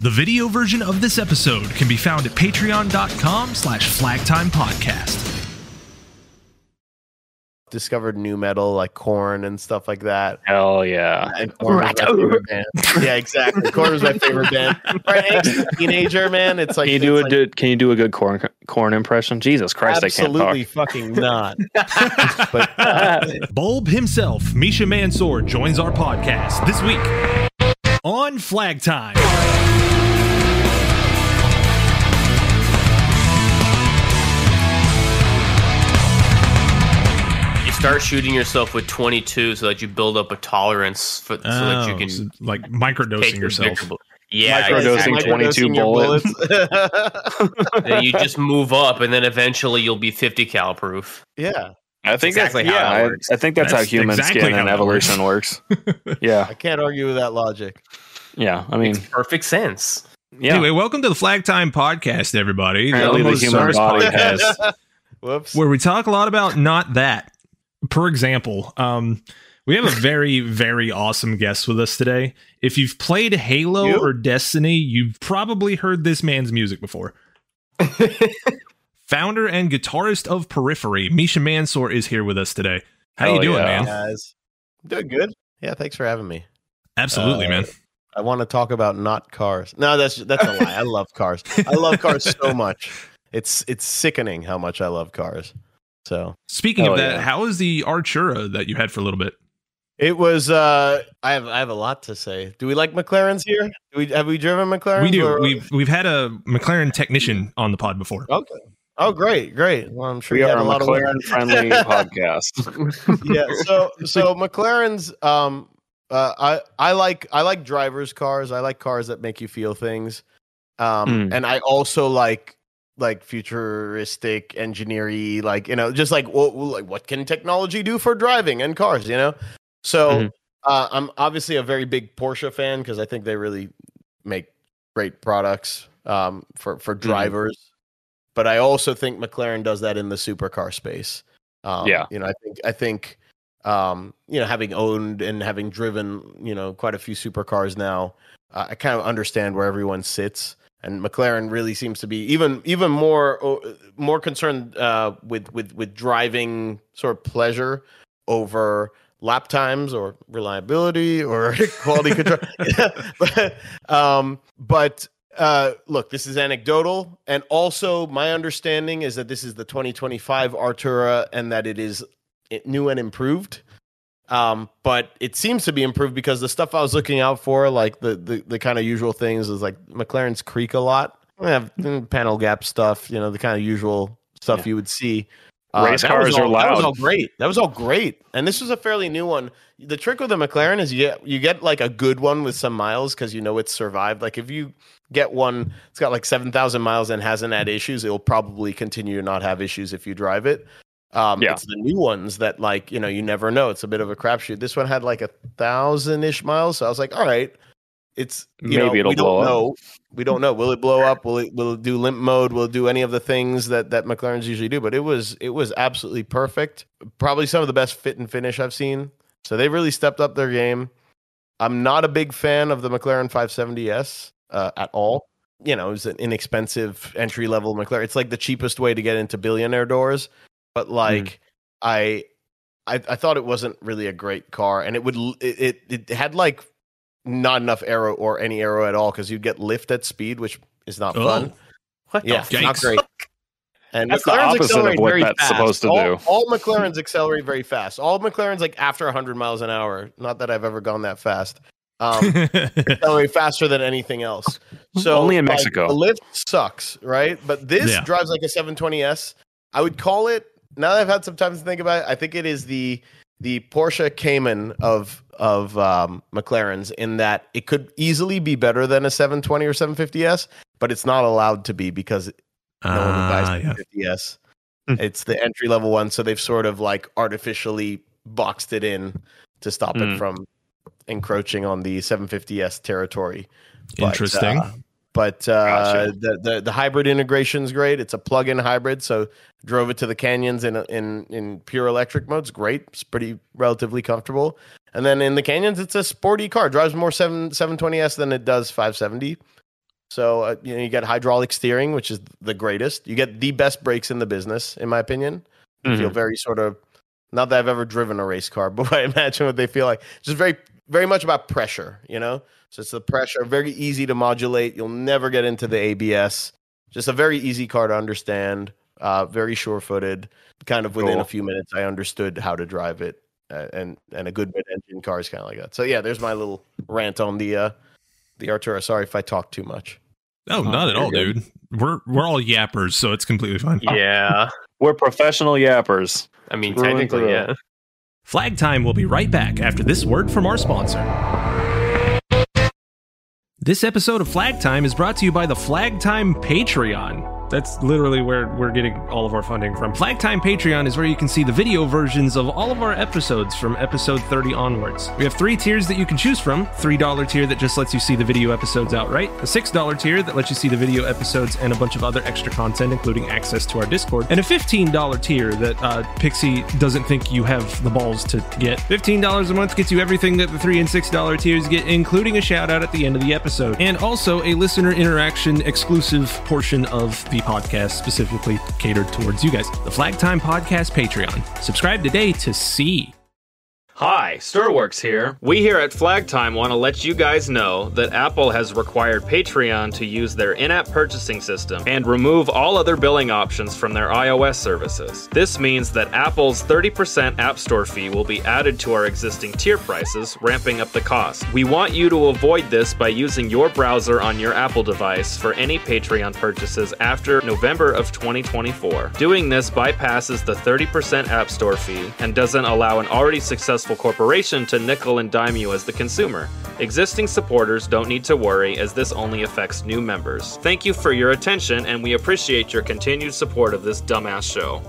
The video version of this episode can be found at patreon.com/flagtimepodcast. Discovered new metal like Korn and stuff like that. Hell yeah. And Korn was my favorite band. Yeah, exactly. Korn was my favorite band. Right, teenager, man. It's like, can you do a good corn impression? Jesus Christ, absolutely I can't talk. fucking not. But Bulb himself, Misha Mansour, joins our podcast this week on Flag Time. Start shooting yourself with 22 so that you build up a tolerance so that you can like microdosing yourself. Yeah, microdosing 22 bullets. Then you just move up, and then eventually you'll be 50 cal proof. Yeah, I think exactly that's how it works. I think that's how human exactly skin how and that evolution works. Yeah, I can't argue with that logic. yeah. I mean, Makes perfect sense. yeah. Anyway, welcome to the Flag Time podcast, everybody. Apparently the human body has. Whoops. Where we talk a lot about not that. For example, we have a very, very awesome guest with us today. If you've played Halo or Destiny, you've probably heard this man's music before. Founder and guitarist of Periphery, Misha Mansour is here with us today. How you doing, man? Guys, doing good. Yeah, thanks for having me. Absolutely, man. I want to talk about not cars. No, that's a lie. I love cars. I love cars so much. It's sickening how much I love cars. So speaking of that, how is the Artura that you had for a little bit? It was. I have a lot to say. Do we like McLarens here? Have we driven McLarens? We do. We've had a McLaren technician on the pod before. Okay. Oh, great. Well, I'm sure We you are had a a lot McLaren friendly podcast. Yeah. So McLarens. I like drivers' cars. I like cars that make you feel things. And I also like futuristic engineering, just like what can technology do for driving and cars, so I'm obviously a very big Porsche fan because I think they really make great products for drivers, but I also think McLaren does that in the supercar space. I think having owned and having driven quite a few supercars now, I kind of understand where everyone sits. And McLaren really seems to be even more concerned with driving sort of pleasure over lap times or reliability or quality control. But look, this is anecdotal, and also my understanding is that this is the 2025 Artura and that it is new and improved. But it seems to be improved because the stuff I was looking out for, like the kind of usual things, is like McLaren's creak a lot. We have panel gap stuff, the kind of usual stuff you would see. Race cars are loud. That was all great. And this was a fairly new one. The trick with the McLaren is you get like a good one with some miles because it's survived. Like if you get one, it's got like 7,000 miles and hasn't had issues, it'll probably continue to not have issues if you drive it. It's the new ones that you never know. It's a bit of a crapshoot. This one had like 1,000-ish miles, so I was like, all right, it's maybe it'll blow up. We don't know. Will it blow up? Will it do limp mode? Will it do any of the things that McLarens usually do? But it was absolutely perfect. Probably some of the best fit and finish I've seen. So they really stepped up their game. I'm not a big fan of the McLaren 570S at all. It's an inexpensive entry level McLaren. It's like the cheapest way to get into billionaire doors. But I thought it wasn't really a great car, and it had like not enough aero or any aero at all because you'd get lift at speed, which is not fun. What Yeah, the not great. And That's the McLarens opposite accelerate of what very that's fast. supposed to do. All McLarens accelerate very fast. All McLarens like after 100 miles an hour. Not that I've ever gone that fast. Accelerate faster than anything else. So only in Mexico. The lift sucks, right? But this drives like a 720S. I would call it. Now that I've had some time to think about it, I think it is the Porsche Cayman of McLarens in that it could easily be better than a 720 or 750S, but it's not allowed to be because no one buys 750S. It's the entry level one, so they've sort of like artificially boxed it in to stop it from encroaching on the 750S territory. Interesting. But Gotcha. the hybrid integration is great. It's a plug-in hybrid, so drove it to the canyons in pure electric mode. It's great. It's pretty relatively comfortable. And then in the canyons, it's a sporty car. It drives more 720S than it does 570. So you get hydraulic steering, which is the greatest. You get the best brakes in the business, in my opinion. You feel very sort of, not that I've ever driven a race car, but I imagine what they feel like. Just very, very much about pressure, So it's the pressure, very easy to modulate. You'll never get into the ABS. Just a very easy car to understand. Very sure-footed. Kind of within a few minutes, I understood how to drive it. And a good mid-engine car is kind of like that. So yeah, there's my little rant on the Artura. Sorry if I talk too much. Oh, not at all, dude. We're all yappers, so it's completely fine. Yeah. We're professional yappers. I mean, technically, yeah. Flag Time will be right back after this word from our sponsor. This episode of Flag Time is brought to you by the Flag Time Patreon. That's literally where we're getting all of our funding from. Flag Time Patreon is where you can see the video versions of all of our episodes from episode 30 onwards. We have 3 tiers that you can choose from. $3 tier that just lets you see the video episodes outright. A $6 tier that lets you see the video episodes and a bunch of other extra content, including access to our Discord. And a $15 tier that Pixie doesn't think you have the balls to get. $15 a month gets you everything that the $3 and $6 tiers get, including a shout out at the end of the episode. And also a listener interaction exclusive portion of the podcast specifically catered towards you guys. The Flag Time Podcast Patreon. Subscribe today to see. Hi, Stirworks here. We here at Flag Time want to let you guys know that Apple has required Patreon to use their in-app purchasing system and remove all other billing options from their iOS services. This means that Apple's 30% App Store fee will be added to our existing tier prices, ramping up the cost. We want you to avoid this by using your browser on your Apple device for any Patreon purchases after November of 2024. Doing this bypasses the 30% App Store fee and doesn't allow an already successful corporation to nickel and dime you as the consumer. Existing supporters don't need to worry, as this only affects new members. Thank you for your attention, and we appreciate your continued support of this dumbass show.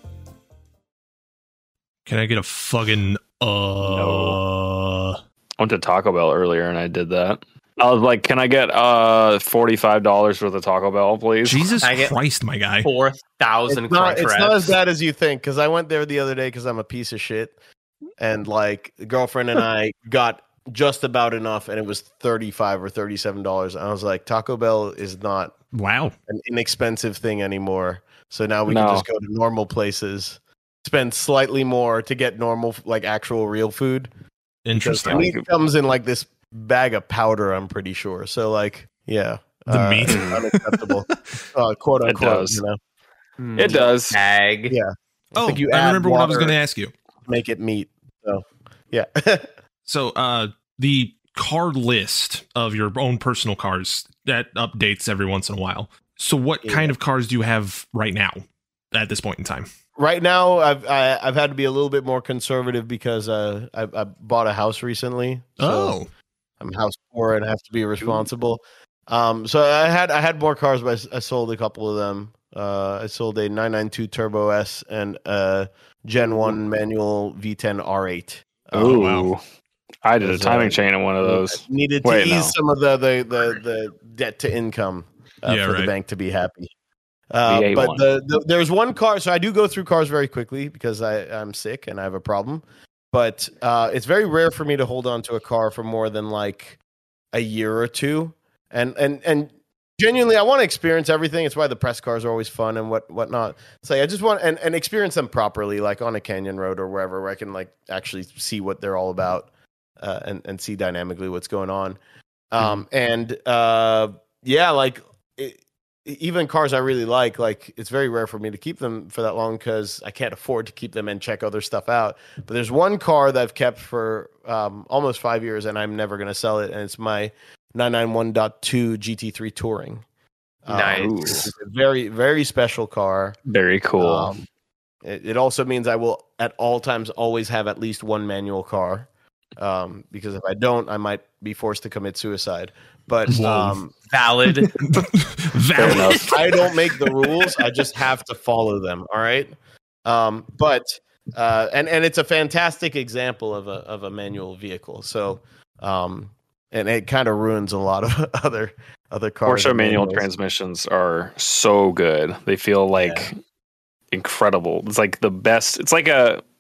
Can I get a fucking No. I went to Taco Bell earlier and I did that. I was like, can I get $45 worth of Taco Bell, please? Jesus Christ, my guy. 4,000 crunch It's wraps. not as bad as you think, because I went there the other day because I'm a piece of shit. And like the girlfriend and I got just about enough, and it was $35 or $37. And I was like, Taco Bell is not an inexpensive thing anymore. So now we can just go to normal places, spend slightly more to get normal, like actual real food. Interesting. Because meat comes in like this bag of powder, I'm pretty sure. So like, yeah, the meat is unacceptable, quote unquote. It does. You know? It does. Tag. Yeah. Oh, think you I add remember what I was water. going to ask you. Make it meat. So yeah. So the car list of your own personal cars that updates every once in a while. So what kind of cars do you have right now at this point in time? Right now, I've had to be a little bit more conservative because I bought a house recently. So I'm house poor and have to be responsible. So I had more cars, but I sold a couple of them. I sold a 992 Turbo S and a Gen 1 manual V10 R8. Oh, wow. I did a timing chain in one of those. Needed to ease some of the debt to income for the bank to be happy. But there's one car. So I do go through cars very quickly because I'm sick and I have a problem. But it's very rare for me to hold on to a car for more than like a year or two. And genuinely, I want to experience everything. It's why the press cars are always fun and whatnot. So I just want and experience them properly, like on a canyon road or wherever, where I can like actually see what they're all about and see dynamically what's going on. Even cars I really like it's very rare for me to keep them for that long because I can't afford to keep them and check other stuff out. But there's one car that I've kept for almost 5 years, and I'm never going to sell it, and it's my 991.2 GT3 Touring. Nice. It's a very, very special car. Very cool. It also means I will at all times always have at least one manual car. Because if I don't, I might be forced to commit suicide. But valid. I don't make the rules. I just have to follow them. All right. But it's a fantastic example of a manual vehicle. So and it kind of ruins a lot of other cars. Porsche manual transmissions are so good. They feel like incredible. It's like the best. It's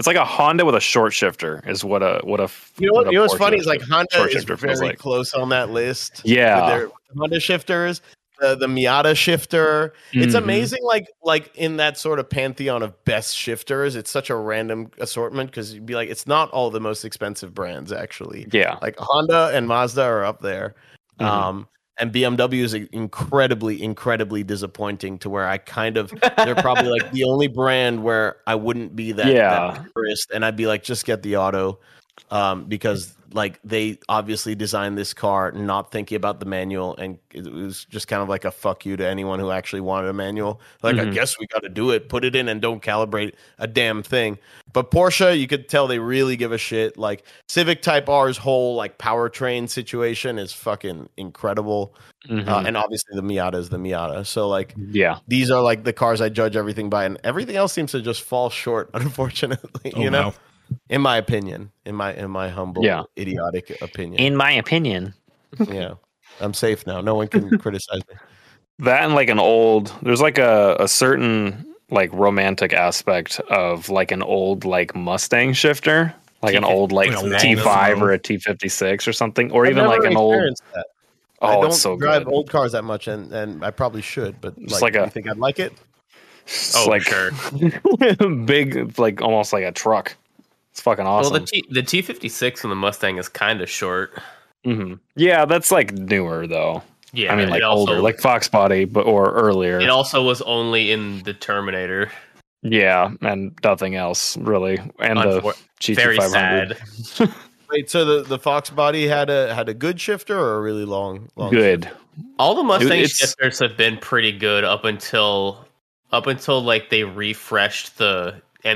It's like a Honda with a short shifter. Is what a you know what's funny is like Honda is very like. close on that list. Yeah, with their Honda shifters. The Miata shifter. It's amazing, like in that sort of pantheon of best shifters, it's such a random assortment because you'd be like, it's not all the most expensive brands actually. Yeah, like Honda and Mazda are up there, and BMW is incredibly disappointing to where I kind of they're probably like the only brand where I wouldn't be that purist, and I'd be like, just get the auto, because like they obviously designed this car not thinking about the manual, and it was just kind of like a fuck you to anyone who actually wanted a manual. Like, I guess we got to do it, put it in, and don't calibrate a damn thing. But Porsche, you could tell they really give a shit. Like Civic Type R's whole like powertrain situation is fucking incredible, and obviously the Miata is the Miata. So like, these are like the cars I judge everything by, and everything else seems to just fall short, unfortunately. You know. In my opinion, in my humble, idiotic opinion. In my opinion. Yeah. I'm safe now. No one can criticize me. That and like there's like a certain like romantic aspect of like an old like Mustang shifter, like an old like T5 or a T56 or something, or even like an old. That. Oh, I don't it's so drive good. old cars that much, and I probably should, but like you think I'd like it? Like sure. Big, like almost like a truck. It's fucking awesome. Well, the T56 on the Mustang is kind of short. Yeah, that's like newer though. Yeah, I mean like older, like Fox body, or earlier. It also was only in the Terminator. Yeah, and nothing else really, and the GT500. Very sad. Wait, so the Fox body had a good shifter or a really long good? Shifter? All the Mustang shifters have been pretty good up until like they refreshed the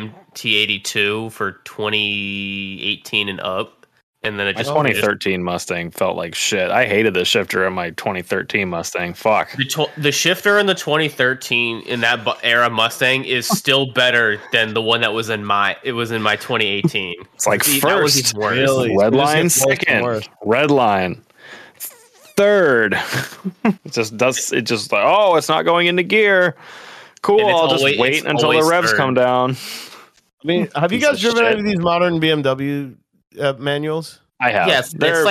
MT82 for 2018 and up, and then it just 2013 Mustang felt like shit. I hated the shifter in my 2013 Mustang. Fuck. The shifter in the 2013 in that era Mustang is still better than the one that was in my 2018. It's like first, really? Red line second, red line third. It just like, oh, it's not going into gear. Cool, I'll just wait until the revs come down. I mean, have you guys driven any of these modern BMW manuals? I have. Yes,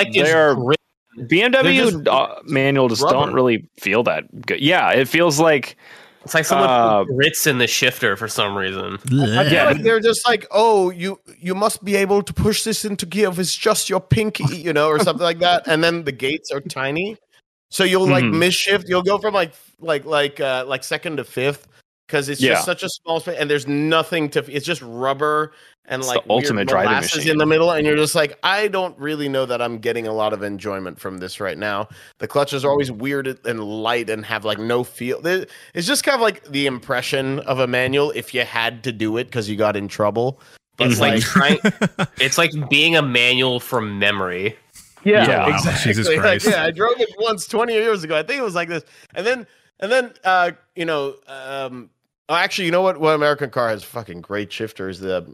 BMW manual just don't really feel that good. Yeah, it feels like it's like someone put grits in the shifter for some reason. I feel like they're just like, oh, you must be able to push this into gear if it's just your pinky, or something like that. And then the gates are tiny, so you'll like miss shift. You'll go from like second to fifth. Because it's just such a small space, and there's nothing to. It's just rubber and it's like the ultimate driving machine in the middle, and you're just like, I don't really know that I'm getting a lot of enjoyment from this right now. The clutches are always weird and light and have like no feel. It's just kind of like the impression of a manual if you had to do it because you got in trouble. But it's like it's like being a manual from memory. Yeah, wow. Exactly. Jesus Christ. I drove it once 20 years ago. I think it was like this, and then actually, you know what? One American car has fucking great shifters. The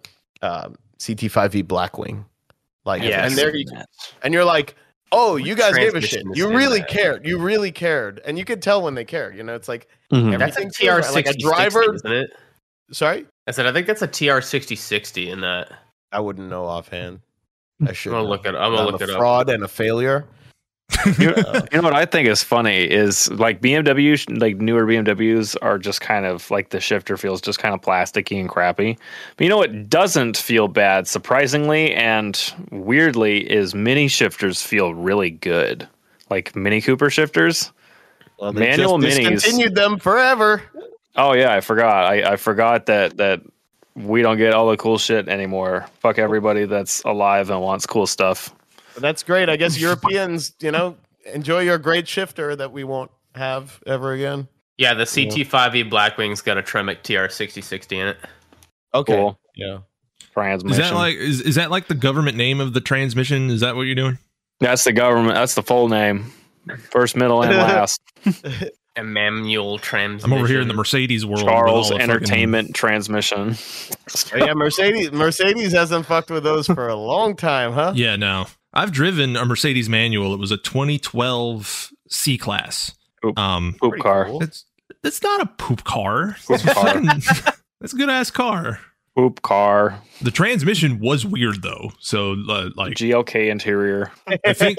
CT5V Blackwing, and you're like, oh, you guys gave a shit. You really cared. You really cared, and you could tell when they cared. It's like that's a TR60, like a driver, isn't it? Sorry, I think that's a TR6060 in that. I wouldn't know offhand. I should. I'm gonna look it up. Fraud and a failure. You know what I think is funny is like BMW, like newer BMWs are just kind of like the shifter feels just kind of plasticky and crappy. But you know what doesn't feel bad, surprisingly and weirdly, is mini shifters feel really good. Like Mini Cooper shifters. Well, they manual just discontinued them forever. Oh yeah, I forgot. I forgot that we don't get all the cool shit anymore. Fuck everybody that's alive and wants cool stuff. That's great. I guess Europeans, enjoy your great shifter that we won't have ever again. Yeah, the CT5E Blackwing's got a Tremec TR6060 in it. Okay. Cool. Yeah. Transmission. Is that like is that like the government name of the transmission? Is that what you're doing? That's the government. That's the full name. First, middle, and last. A manual transmission. I'm over here in the Mercedes world. Charles Entertainment Transmission. Yeah, Mercedes hasn't fucked with those for a long time, huh? Yeah, no. I've driven a Mercedes manual. It was a 2012 C-Class. Poop car. Cool. It's not a poop car. That's a good ass car. Oop car. The transmission was weird though. So like GLK interior. I think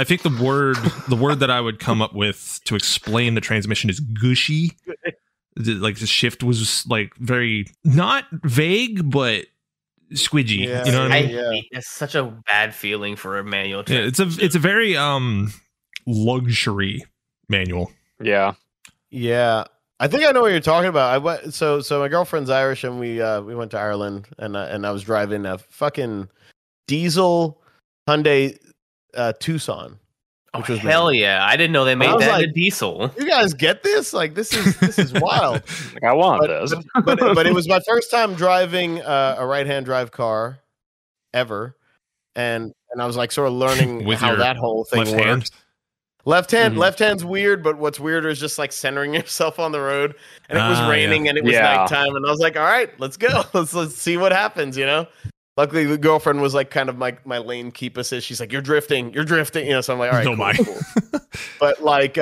the word that I would come up with to explain the transmission is gushy. Like the shift was like very not vague but squidgy. Yeah, you know what I mean? Yeah. It's such a bad feeling for a manual Yeah, transmission. it's a very luxury manual. Yeah. Yeah, I think I know what you're talking about. I went so my girlfriend's Irish, and we went to Ireland, and I was driving a fucking diesel Hyundai Tucson, which was hell yeah! I didn't know they I made was that like- in a diesel. You guys get this? Like this is wild. Like, I want this. but it was my first time driving a right hand drive car ever, and I was like sort of learning With how your that whole thing left works. hand? Left hand, Mhm. left hand's weird, but what's weirder is just like centering yourself on the road. And it was Ah, raining and it was Yeah. nighttime, and I was like, all right, let's go. Let's see what happens, you know? Luckily the girlfriend was like kind of my lane keep assist. She's like, you're drifting, you know, so I'm like, all right, Oh cool, my. cool. But like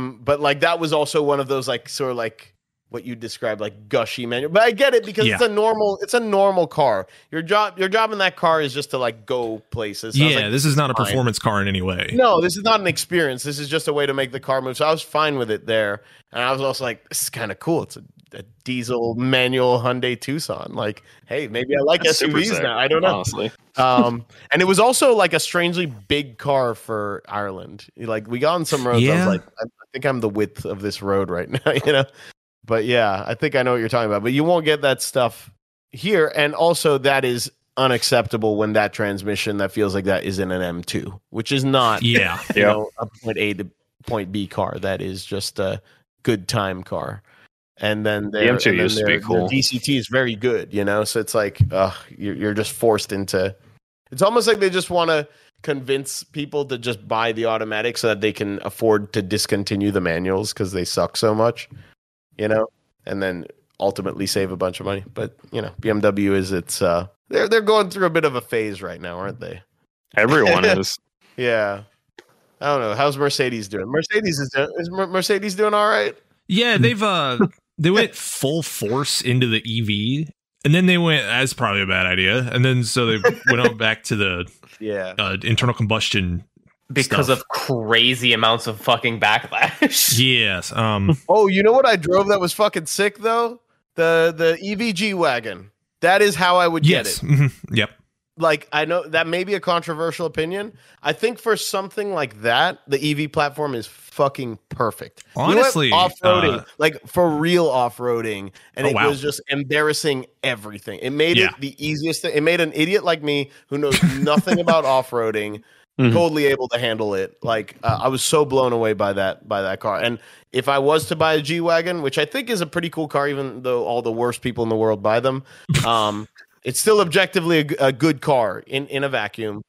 that was also one of those like sort of like what you described like gushy manual. But I get it because Yeah. it's a normal car. Your job in that car is just to like go places. So I was Yeah, like, this is not a fine. performance car in any way. No, this is not an experience. This is just a way to make the car move. So I was fine with it there. And I was also like, this is kind of cool. It's a diesel manual Hyundai Tucson. Like, hey, maybe I like That's super SUVs sick, now. I don't know. Honestly. And it was also like a strangely big car for Ireland. Like we got on some roads. I Yeah. was like, I think I'm the width of this road right now, you know? But yeah, I think I know what you're talking about. But you won't get that stuff here. And also that is unacceptable when that transmission that feels like that is in an M2, which is not Yeah. you Yep. know, a point A to point B car. That is just a good time car. And then their, M2 and then used to be their cool. DCT is very good, you know? So it's like, you're just forced into, it's almost like they just want to convince people to just buy the automatic so that they can afford to discontinue the manuals because they suck so much, you know? And then ultimately save a bunch of money. But, you know, BMW is, they're going through a bit of a phase right now, aren't they? Everyone is. Yeah. I don't know. How's Mercedes doing? Is Mercedes doing all right? Yeah, they went full force into the EV, and then they went. That's probably a bad idea. And then so they went on back to the Yeah. internal combustion Because stuff. of crazy amounts of fucking backlash. Yes. Oh, you know what I drove that was fucking sick though? The EV G wagon. That is how I would get Yes. it. Mhm, yep. Like I know that may be a controversial opinion. I think for something like that, the EV platform is fucking perfect. Honestly, off-roading, like for real off-roading, and Oh, it wow. was just embarrassing everything. It made Yeah. it the easiest thing. It made an idiot like me who knows nothing about off-roading Mhm. totally able to handle it. Like I was so blown away by that car. And if I was to buy a G-Wagon, which I think is a pretty cool car, even though all the worst people in the world buy them, it's still objectively a good car in a vacuum.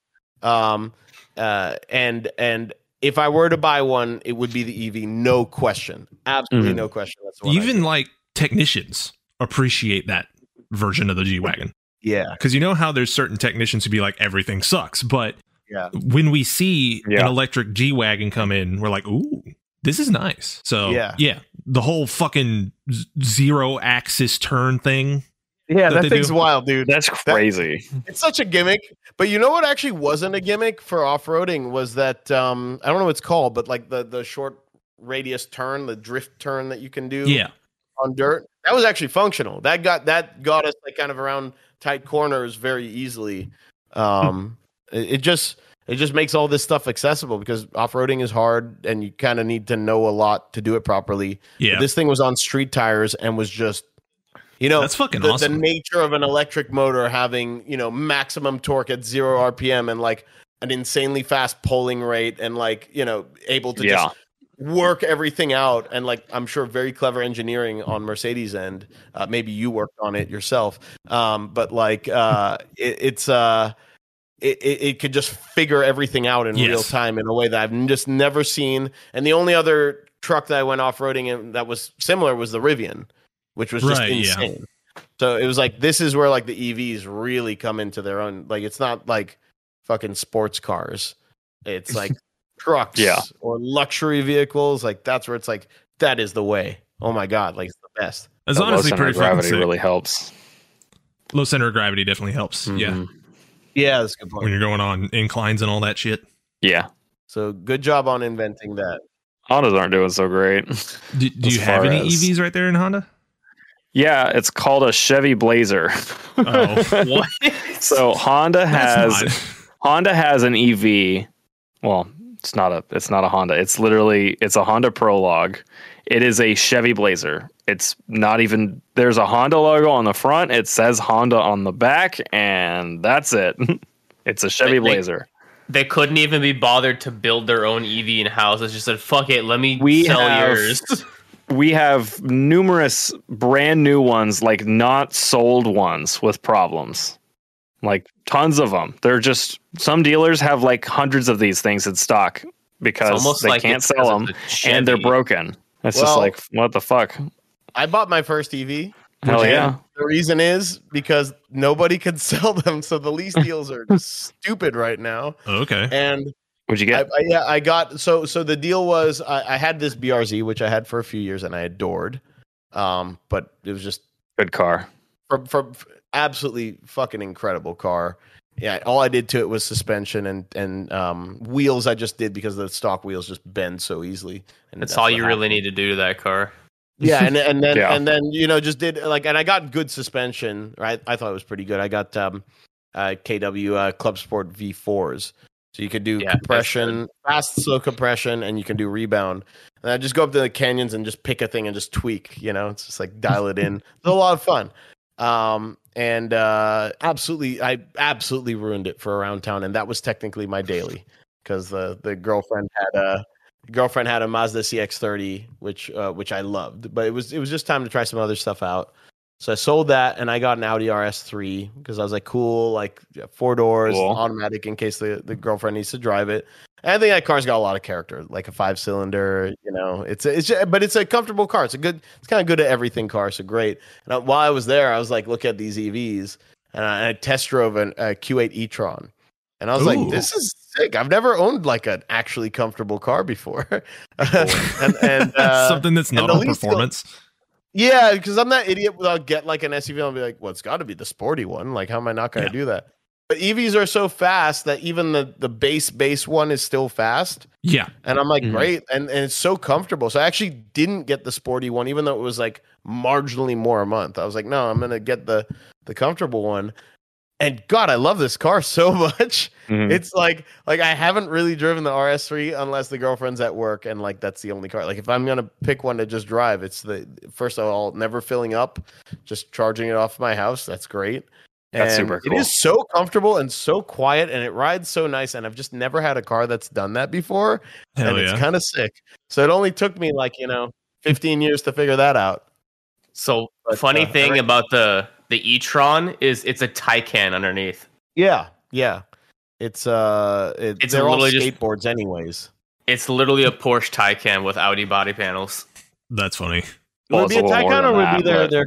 And if I were to buy one, it would be the EV, no question, absolutely Mhm. no question. That's the one I'd Even get. like technicians appreciate that version of the G Wagon. Yeah, Because you know how there's certain technicians who be like, everything sucks. But yeah. when we see Yeah. an electric G Wagon come in, we're like, ooh, this is nice. So, Yeah. the whole fucking zero axis turn thing. Yeah, that that they thing's do. wild, dude. That's crazy. It's such a gimmick. But you know what actually wasn't a gimmick for off-roading was that I don't know what it's called, but like the short radius turn, the drift turn that you can do Yeah. on dirt. That was actually functional. That got us like kind of around tight corners very easily. It just makes all this stuff accessible because off-roading is hard and you kind of need to know a lot to do it properly. Yeah. But this thing was on street tires and was just, you know, That's fucking the awesome. nature of an electric motor having, you know, maximum torque at 0 RPM and like an insanely fast pulling rate and like, you know, able to Yeah. just work everything out. And like, I'm sure very clever engineering on Mercedes end. Maybe you worked on it yourself. But like, it could just figure everything out in Yes. real time in a way that I've just never seen. And the only other truck that I went off-roading in that was similar was the Rivian, which was just Right, yeah. insane. So it was like, this is where like the EVs really come into their own. Like, it's not like fucking sports cars. It's like trucks Yeah. or luxury vehicles. Like, that's where it's like, that is the way. Oh my God. Like, it's the best. It's The low honestly center pretty of fucking gravity sick. really helps. Low center of gravity definitely helps. Yeah. Yeah, that's a good point. When you're going on inclines and all that shit. Yeah. So good job on inventing that. Hondas aren't doing so great. Do you have any EVs right there in Honda? Yeah, it's called a Chevy Blazer. Oh, What? So Honda has an EV. Well, it's not a Honda. It's a Honda Prologue. It is a Chevy Blazer. It's not even, there's a Honda logo on the front. It says Honda on the back, and that's it. It's a Chevy Blazer. They couldn't even be bothered to build their own EV in house. It's just said, "Fuck it, let me sell yours." We have numerous brand new ones, like not sold ones with problems, like tons of them. They're just, some dealers have like hundreds of these things in stock because they can't sell them and they're broken. It's just like, what the fuck? I bought my first EV. Hell yeah. The reason is because nobody could sell them, so the lease deals are just stupid right now. Okay. And what'd you get? I got so the deal was I had this BRZ, which I had for a few years and I adored, but it was just good car. For absolutely fucking incredible car. Yeah, all I did to it was suspension and wheels. I just did because the stock wheels just bend so easily. And that's all you really need to do to that car. Yeah, and then just did like, and I got good suspension. Right, I thought it was pretty good. I got KW Club Sport V4s, so you could do compression, fast slow compression, and you can do rebound. And I just go up to the canyons and just pick a thing and just tweak. It's just like dial it in. It's a lot of fun. And I absolutely ruined it for around town, and that was technically my daily because the girlfriend had a Mazda CX-30, which I loved, but it was just time to try some other stuff out. So I sold that, and I got an Audi RS3 because I was like, cool, like 4 doors, automatic in case the girlfriend needs to drive it. And I think that car's got a lot of character, like a 5-cylinder. But it's a comfortable car. It's kind of good at everything car. So great. And while I was there, I was like, look at these EVs, and I test drove a Q8 e-tron, and I was like, this is sick. I've never owned like an actually comfortable car before. and something that's not on performance. Yeah, because I'm that idiot. I'll get like an SUV and I'll be like, well, it's got to be the sporty one. Like, how am I not going to do that? But EVs are so fast that even the base one is still fast. Yeah. And I'm like, great. And it's so comfortable. So I actually didn't get the sporty one, even though it was like marginally more a month. I was like, no, I'm going to get the comfortable one. And God, I love this car so much. Mm-hmm. It's like I haven't really driven the RS3 unless the girlfriend's at work, and like that's the only car. Like if I'm gonna pick one to just drive, it's the first of all never filling up, just charging it off my house. That's great. That's super cool. It is so comfortable and so quiet, and it rides so nice. And I've just never had a car that's done that before, and it's kind of sick. So it only took me 15 years to figure that out. So funny thing about the e-tron is it's a Taycan underneath. Yeah. It's they're all skateboards anyways. It's literally a Porsche Taycan with Audi body panels. That's funny. Would it be a Taycan or would it be their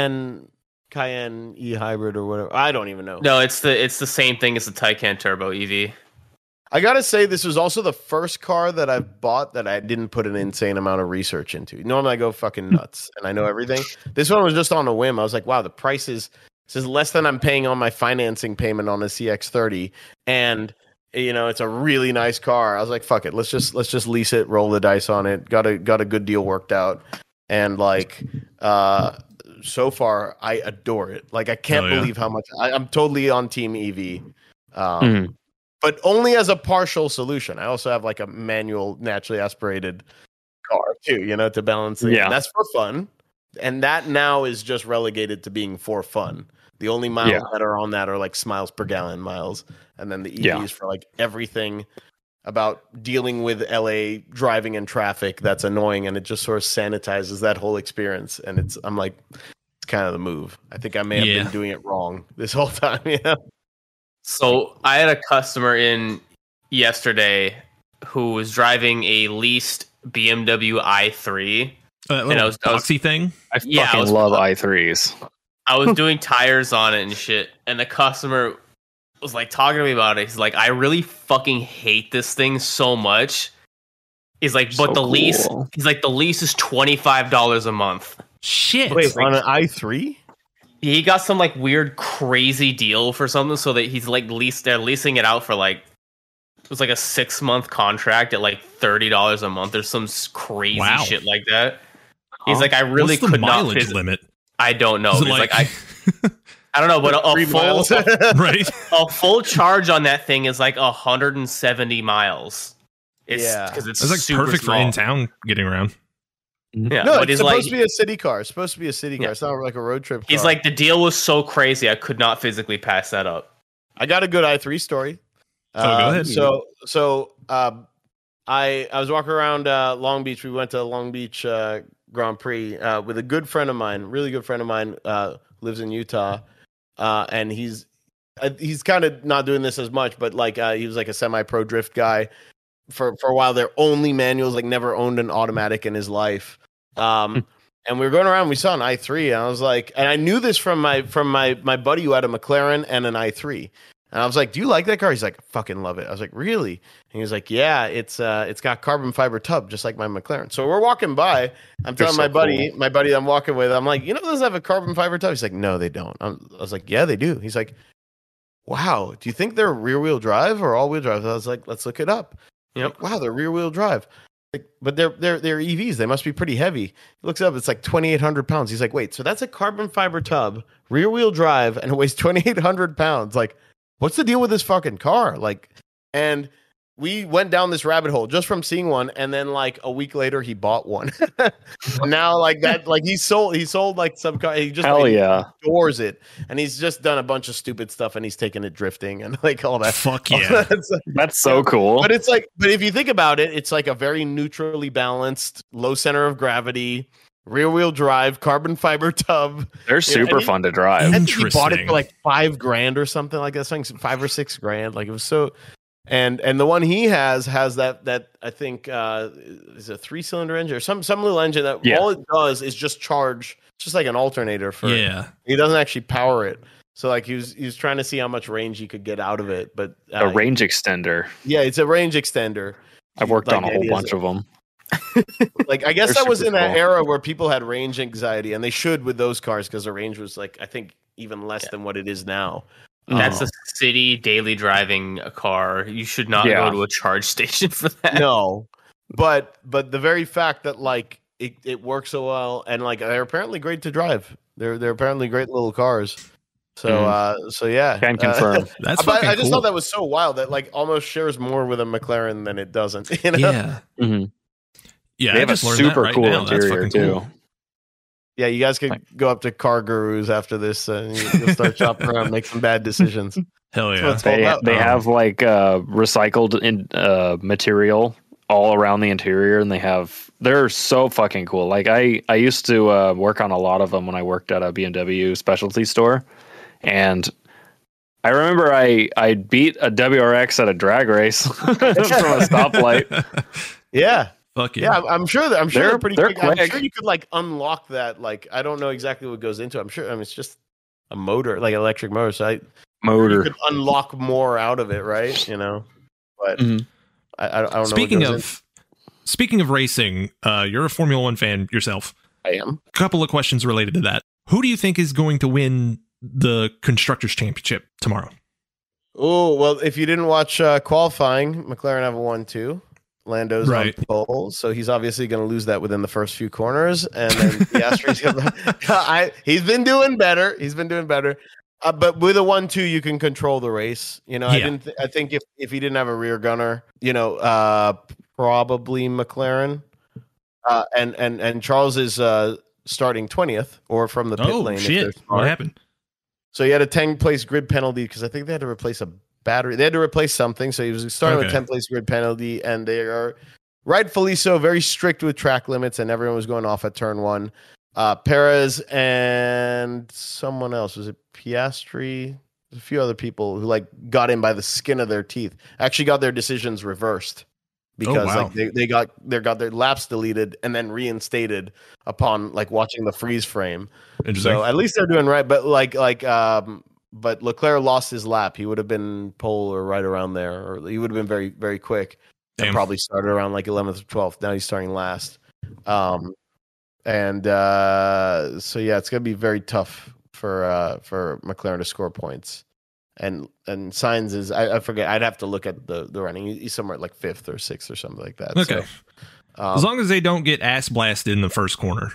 Cayenne e-hybrid or whatever? I don't even know. No, it's the same thing as the Taycan Turbo EV. I gotta say, this was also the first car that I've bought that I didn't put an insane amount of research into. Normally I go fucking nuts and I know everything. This one was just on a whim. I was like, wow, the price is less than I'm paying on my financing payment on a CX-30. And it's a really nice car. I was like, fuck it. Let's just lease it, roll the dice on it. Got a good deal worked out. And so far I adore it. Like I can't believe how much I'm totally on team EV. But only as a partial solution. I also have like a manual, naturally aspirated car too, to balance it. Yeah. And that's for fun. And that now is just relegated to being for fun. The only miles that are on that are like miles per gallon miles. And then the EVs for like everything about dealing with LA driving in traffic that's annoying. And it just sort of sanitizes that whole experience. And I'm like, it's kind of the move. I think I may have been doing it wrong this whole time. Yeah. So I had a customer in yesterday who was driving a leased BMW i3. And I was boxy thing. I fucking love i3s. I was doing tires on it and shit, and the customer was like talking to me about it. He's like, "I really fucking hate this thing so much." He's like, "But the lease." He's like, "The lease is $25 a month." Shit. Wait, on an i3? He got some like weird, crazy deal for something, so that he's like they're leasing it out for like it was like a 6-month contract at like $30 a month or some crazy shit like that. He's like, I really What's the could mileage not limit. I don't know. Is it He's like- I don't know, but a full Right? a full charge on that thing is like 170 miles. It's Yeah. because it's It's like super perfect small. for in town getting around. Yeah, No, but it's he's supposed like, to be a city car. It's supposed to be a city car. Yeah. It's not like a road trip car. he's like, the deal was so crazy, I could not physically pass that up. I got a good i3 story. Oh, go ahead. I was walking around Long Beach. We went to Long Beach Grand Prix with a good friend of mine, really good friend of mine, lives in Utah, and he's kind of not doing this as much, but like he was like a semi-pro drift guy for a while. They're only manuals, like never owned an automatic in his life. And we were going around, we saw an i3, and I was like, and I knew this from my buddy who had a McLaren and an i3. And I was like, "Do you like that car?" He's like, "Fucking love it." I was like, "Really?" And he was like, "Yeah, it's got carbon fiber tub, just like my McLaren." So we're walking by. I'm telling my buddy I'm walking with, I'm like, "You know, those have a carbon fiber tub?" He's like, "No, they don't." I was like, "Yeah, they do." He's like, "Wow, do you think they're rear wheel drive or all wheel drive?" I was like, "Let's look it up." Yep. Like, wow, they're rear wheel drive. Like, but they're EVs. They must be pretty heavy. He looks it up. It's like 2,800 pounds. He's like, "Wait, so that's a carbon fiber tub, rear wheel drive, and it weighs 2,800 pounds? Like, what's the deal with this fucking car?" Like, and we went down this rabbit hole just from seeing one, and then like a week later he bought one. Now like that, like he sold like some car. He just adores it, and he's just done a bunch of stupid stuff, and he's taken it drifting and like all that. Fuck yeah. That's so cool. But it's like, but if you think about it, it's like a very neutrally balanced, low center of gravity, rear wheel drive, carbon fiber tub. They're super fun to drive. I think he bought it Interesting. for like $5,000 or something like that. Something $5,000 or $6,000. Like it was so. And the one he has that I think is a 3-cylinder engine or some little engine that all it does is just charge, just like an alternator for. Yeah. He doesn't actually power it. So like he was trying to see how much range he could get out of it, but A range extender. Yeah, it's a range extender. I've worked Like, on a whole bunch of them. Like I guess They're that was super in an cool. era where people had range anxiety, and they should with those cars because the range was like I think even less than what it is now. That's a city daily driving a car. You should not go to a charge station for that. No, but the very fact that like it works so well, and like they're apparently great to drive. They're apparently great little cars. So so yeah, Can confirm. That's but fucking I just cool. thought that was so wild that like almost shares more with a McLaren than it doesn't. You know? Yeah. hmm Yeah. They I have a just learned that super right cool now. That's interior fucking too. cool. Yeah, you guys could go up to Car Gurus after this and you'll start shopping around and make some bad decisions. Hell That's yeah. what it's all about. They have like recycled material all around the interior, and they're so fucking cool. Like I used to work on a lot of them when I worked at a BMW specialty store, and I remember I beat a WRX at a drag race from a stoplight. Yeah. Fuck yeah. Yeah, I'm sure they're pretty they're quick. I'm quick. sure you could like unlock that. Like I don't know exactly what goes into it. I'm sure it's just a motor, like an electric motor. So you Motor. could unlock more out of it, right? You know. But Mhm. I don't know. Speaking of racing, you're a Formula One fan yourself. I am. Couple of questions related to that. Who do you think is going to win the Constructors' Championship tomorrow? Oh well, if you didn't watch qualifying, McLaren have a 1-2. Lando's Right. on pole, so he's obviously going to lose that within the first few corners, and then Piastri's he's been doing better. He's been doing better, but with a 1-2, you can control the race. You know, Yeah. I think if he didn't have a rear gunner, you know, probably McLaren, and Charles is starting 20th or from the pit lane. If they're Shit. smart. What happened? So he had a 10-place grid penalty because I think they had to replace a battery. They had to replace something. So he was starting with a 10-place grid penalty, and they are rightfully so very strict with track limits, and everyone was going off at turn 1. Perez and someone else, was it Piastri? There's a few other people who like got in by the skin of their teeth. Actually got their decisions reversed because wow. like they got their laps deleted and then reinstated upon like watching the freeze frame. Interesting. So at least they're doing right, but but Leclerc lost his lap. He would have been pole or right around there, or he would have been very, very quick. And Damn. probably started around like 11th or 12th. Now he's starting last. So yeah, it's gonna be very tough for McLaren to score points. And Sainz is I forget. I'd have to look at the running. He's somewhere like 5th or 6th or something like that. Okay. So, as long as they don't get ass blasted in the first corner.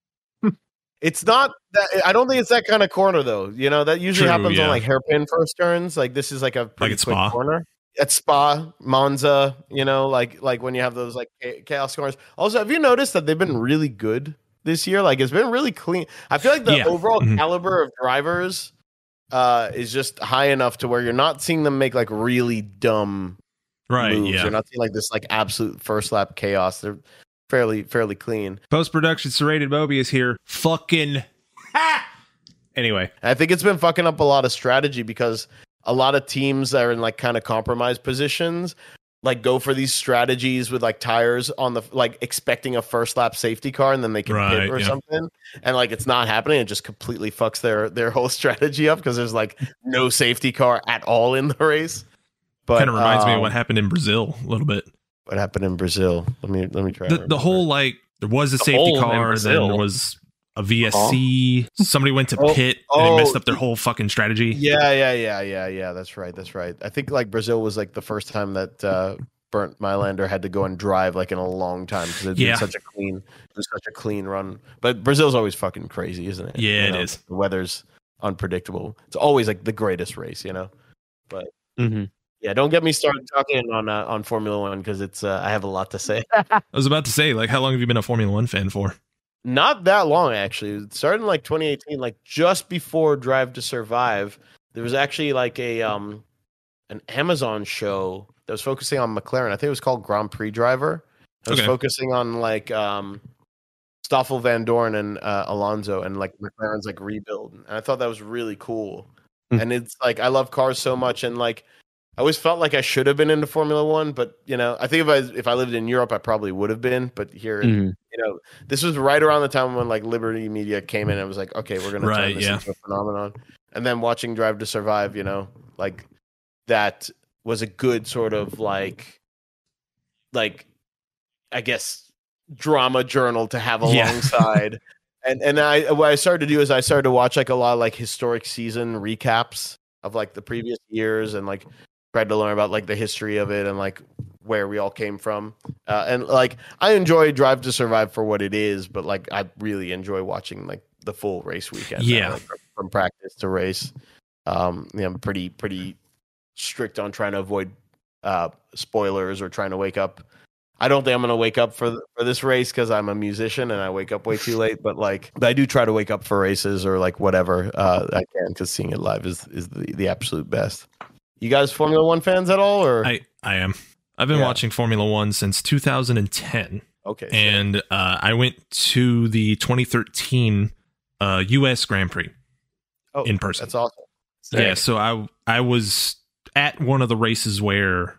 It's not that. I don't think it's that kind of corner though. You know, that usually happens on like hairpin first turns. Like this is like a pretty quick Spa corner. At Spa, Monza, you know, like when you have those like chaos corners. Also, have you noticed that they've been really good this year? Like it's been really clean. I feel like the overall caliber of drivers is just high enough to where you're not seeing them make like really dumb moves. You're not seeing like this like absolute first lap chaos. They're fairly clean. Post-production serrated Moby is here. Fucking anyway, I think it's been fucking up a lot of strategy because a lot of teams that are in like kind of compromised positions like go for these strategies with like tires on the like expecting a first lap safety car and then they can pit or something, and like it's not happening. It just completely fucks their whole strategy up because there's like no safety car at all in the race. But kind of reminds me of what happened in Brazil a little bit. What happened in Brazil? Let me try. The whole like there was a safety car, then there was a VSC. Somebody went to pit and it messed up their whole fucking strategy. Yeah. That's right. I think like Brazil was like the first time that Bernd Mailander had to go and drive like in a long time because it was such a clean run. But Brazil's always fucking crazy, isn't it? Yeah, it is. The weather's unpredictable. It's always like the greatest race, you know. But yeah, don't get me started talking on Formula One because it's I have a lot to say. I was about to say, like, how long have you been a Formula One fan for? Not that long, actually. It started in like 2018, like just before Drive to Survive. There was actually like an Amazon show that was focusing on McLaren. I think it was called Grand Prix Driver. It was focusing on like Stoffel Van Dorn and Alonso and like McLaren's like rebuild. And I thought that was really cool. And it's like I love cars so much, and like I always felt like I should have been into Formula One, but you know, I think if I lived in Europe, I probably would have been. But here, you know, this was right around the time when like Liberty Media came in and was like, okay, we're gonna turn this into a phenomenon. And then watching Drive to Survive, you know, like that was a good sort of like I guess drama journal to have alongside. And what I started to do is I started to watch like a lot of like historic season recaps of like the previous years and like tried to learn about like the history of it and like where we all came from. And like I enjoy Drive to Survive for what it is, but like I really enjoy watching like the full race weekend. Yeah. Like, from practice to race. I'm pretty strict on trying to avoid spoilers or trying to wake up. I don't think I'm going to wake up for this race because I'm a musician and I wake up way too late. But like, I do try to wake up for races or like whatever I can because seeing it live is the absolute best. You guys Formula One fans at all? Or I am. I've been watching Formula One since 2010. Okay, and I went to the 2013 U.S. Grand Prix in person. That's awesome. Yeah, so I was at one of the races where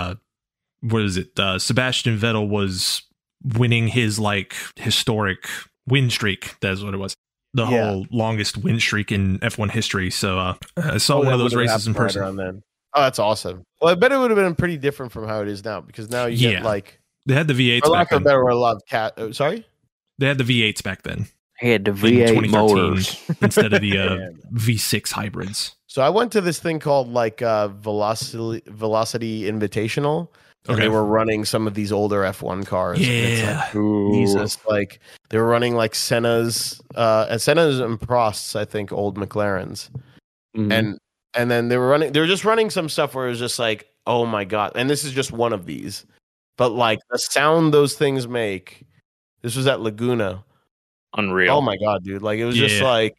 what is it? Sebastian Vettel was winning his like historic win streak. That's what it was. The whole longest win streak in F1 history. So I saw one of those races in person. Then. Oh, that's awesome. Well, I bet it would have been pretty different from how it is now because now you get like they had the V8s back then. Better a lot of sorry? They had the V8s back then. He had the V8 motors instead of the V6 hybrids. So I went to this thing called like Velocity Invitational. And they were running some of these older F1 cars. Yeah. Like, Jesus. Like they were running like Senna's and Prost's, I think, old McLarens. And then they were just running some stuff where it was just like, oh my God. And this is just one of these. But like the sound those things make. This was at Laguna. Unreal. Oh my God, dude. Like it was just like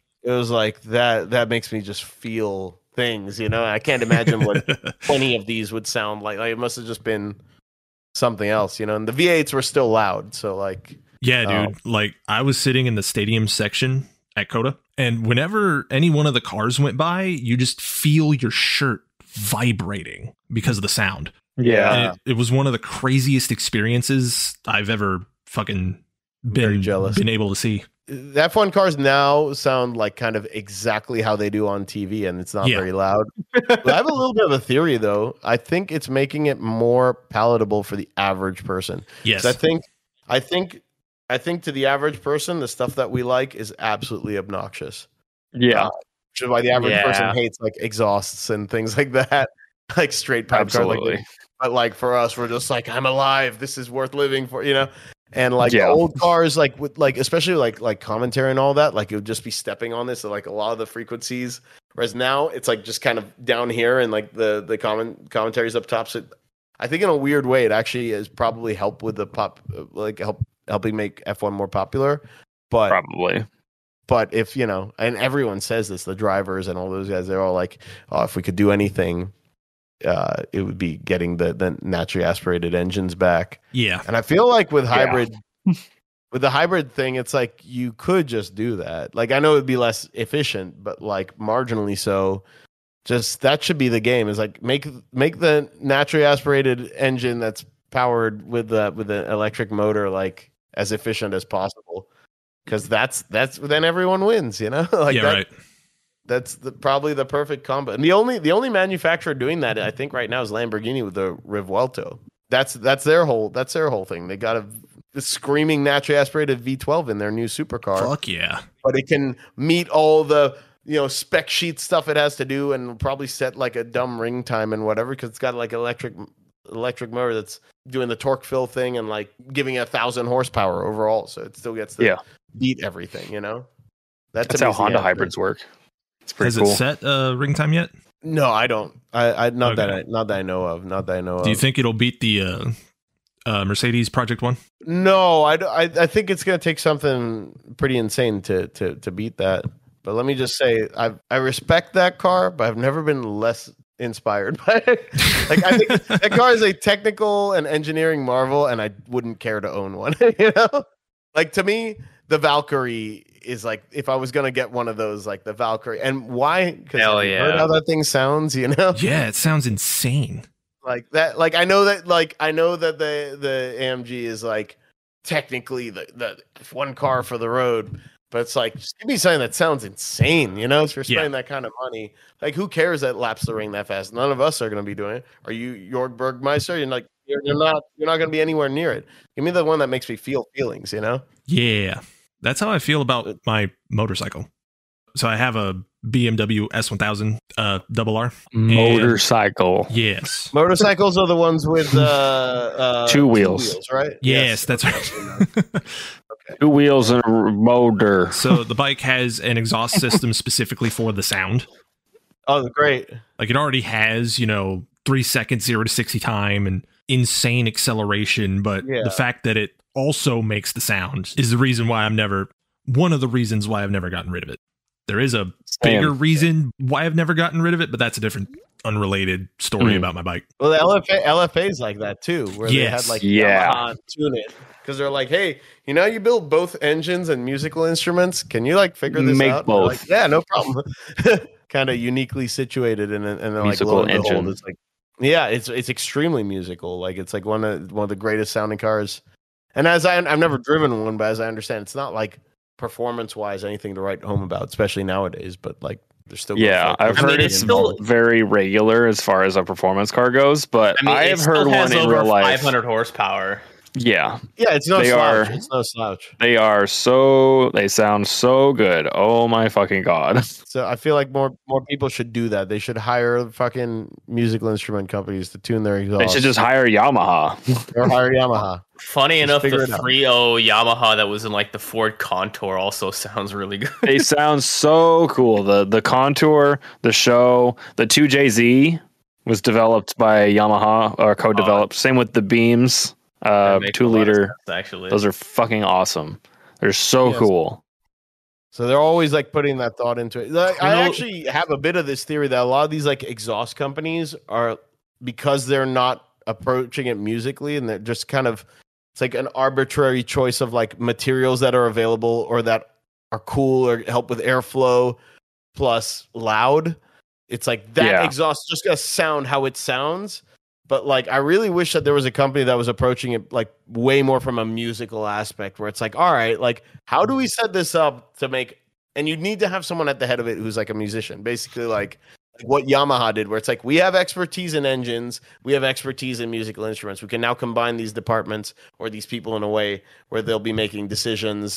that makes me just feel things, you know. I can't imagine what 20 of these would sound like. Like it must have just been something else, you know. And the V8s were still loud, so like dude. Like I was sitting in the stadium section at COTA, and whenever any one of the cars went by, you just feel your shirt vibrating because of the sound. Yeah, and it was one of the craziest experiences I've ever fucking been able to see. The F1 cars now sound like kind of exactly how they do on TV, and it's not very loud. But I have a little bit of a theory, though. I think it's making it more palatable for the average person. Yes, I think to the average person, the stuff that we like is absolutely obnoxious. Yeah. Which is why the average person hates like exhausts and things like that, like straight pipe cars. Absolutely. But like for us, we're just like, I'm alive. This is worth living for, you know. And like the old cars, like with like especially like commentary and all that, like it would just be stepping on this, like a lot of the frequencies. Whereas now it's like just kind of down here and like the commentaries up top. So I think in a weird way, it actually has probably helped with the helping make F1 more popular. But probably. But if, you know, and everyone says this, the drivers and all those guys, they're all like, oh, if we could do anything, it would be getting the naturally aspirated engines back. Yeah. And I feel like with hybrid, with the hybrid thing, it's like you could just do that. Like, I know it'd be less efficient, but like marginally so. Just that should be the game. Is like make the naturally aspirated engine that's powered with the electric motor like as efficient as possible. Because that's then everyone wins, you know. Like right. That's probably the perfect combo. And the only manufacturer doing that, I think, right now is Lamborghini with the Revuelto. That's their whole thing. They got a screaming naturally aspirated V12 in their new supercar. Fuck yeah! But it can meet all the spec sheet stuff it has to do, and probably set like a dumb ring time and whatever because it's got like electric motor that's doing the torque fill thing and like giving 1,000 horsepower overall. So it still gets to beat everything. You know, that's how Honda hybrids work. It's pretty cool. Has it set ring time yet? No, I don't. Not that I know of. Do you think it'll beat the Mercedes Project One? No, I think it's going to take something pretty insane to beat that. But let me just say, I respect that car, but I've never been less inspired by it. Like, I think that car is a technical and engineering marvel, and I wouldn't care to own one. You know, like to me, the Valkyrie is like, if I was gonna get one of those, like the Valkyrie. And why? Because you heard how that thing sounds, you know? Yeah, it sounds insane. Like that. Like I know that the AMG is like technically the one car for the road, but it's like, just give me something that sounds insane, you know? If you're spending that kind of money, like who cares that laps the ring that fast? None of us are gonna be doing it. Are you Jörg Bergmeister? You're like, you're not gonna be anywhere near it. Give me the one that makes me feel feelings, you know? Yeah. That's how I feel about my motorcycle. So I have a BMW S1000 RR. Motorcycle. Yes. Motorcycles are the ones with two wheels, right? Yes, that's right. Okay. 2 wheels and a motor. So the bike has an exhaust system specifically for the sound. Oh, great. Like it already has, 3 seconds 0 to 60 time and insane acceleration, but the fact that it also makes the sound is one of the reasons why I've never gotten rid of it. There is a bigger reason why I've never gotten rid of it, but that's a different unrelated story about my bike. Well, the LFA is like that too, where they had like Yamaha tune it because they're like, hey, you build both engines and musical instruments. Can you like figure this out? Both. Like, yeah, no problem. Kind of uniquely situated and then musical like engine. It's like, yeah, it's extremely musical. Like it's like one of the greatest sounding cars. And I've never driven one, but as I understand, it's not like performance-wise anything to write home about, especially nowadays. But like, there's still I've heard it's still very regular as far as a performance car goes. But I have heard one in real life, 500 horsepower. Yeah, it's no slouch. It's no slouch. They sound so good. Oh my fucking god! So I feel like more people should do that. They should hire fucking musical instrument companies to tune their exhaust. They should just hire Yamaha. Or hire Yamaha. Funny enough, the 3.0 Yamaha that was in like the Ford Contour also sounds really good. They sound so cool. The Contour, the Show, the 2JZ was developed by Yamaha or co-developed. Same with the Beams. 2-liter. Actually, those are fucking awesome. They're so cool. So they're always like putting that thought into it. I actually have a bit of this theory that a lot of these like exhaust companies are, because they're not approaching it musically and they're just kind of, it's like an arbitrary choice of like materials that are available or that are cool or help with airflow plus loud. It's like that exhaust just gonna sound how it sounds. But like, I really wish that there was a company that was approaching it like way more from a musical aspect, where it's like, all right, like, how do we set this up to make? And you need to have someone at the head of it who's like a musician, basically like what Yamaha did, where it's like, we have expertise in engines, we have expertise in musical instruments. We can now combine these departments or these people in a way where they'll be making decisions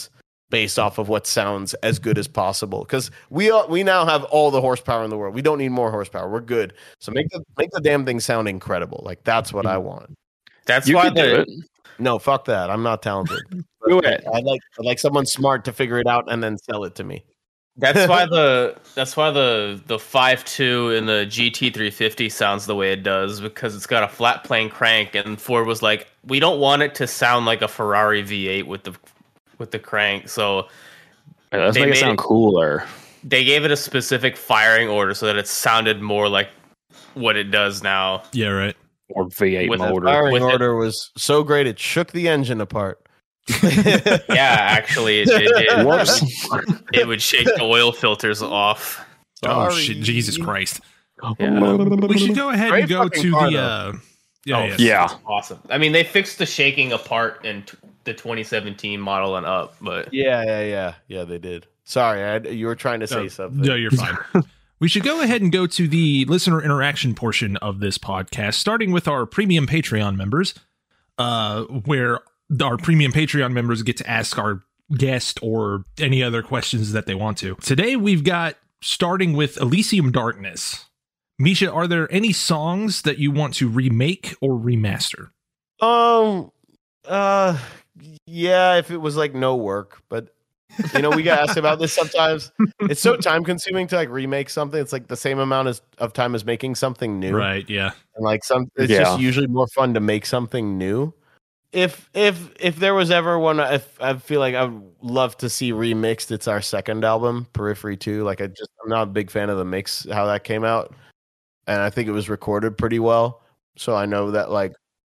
based off of what sounds as good as possible. Because we now have all the horsepower in the world. We don't need more horsepower. We're good. So make the damn thing sound incredible. Like that's what I want. That's You why can do it. No, fuck that. I'm not talented. Do it. I'd like someone smart to figure it out and then sell it to me. That's why the 5.2 in the GT350 sounds the way it does, because it's got a flat plane crank, and Ford was like, we don't want it to sound like a Ferrari V8 with the crank, so Let's make it sound cooler. They gave it a specific firing order so that it sounded more like what it does now. Yeah, right. Or V8 With a motor. Firing order was so great it shook the engine apart. Yeah, actually, it Whoops. it would shake the oil filters off. Oh, Sorry. shit. Jesus Christ. Yeah. We should go ahead Great and go fucking to car, the... Yeah. Awesome. I mean, they fixed the shaking apart in the 2017 model and up, but Yeah, they did. Sorry, you were trying to say something. No, you're fine. We should go ahead and go to the listener interaction portion of this podcast, starting with our premium Patreon members, where our premium Patreon members get to ask our guest or any other questions that they want to. Today, we've got, starting with Elysium Darkness. Misha, are there any songs that you want to remake or remaster? Yeah, if it was like no work, but we get asked about this sometimes. It's so time consuming to like remake something. It's like the same amount of time as making something new. Right, yeah. And like it's just usually more fun to make something new. If there was ever one, if I feel like I would love to see remixed, it's our second album, Periphery 2. Like I'm not a big fan of the mix, how that came out. And I think it was recorded pretty well. So I know that like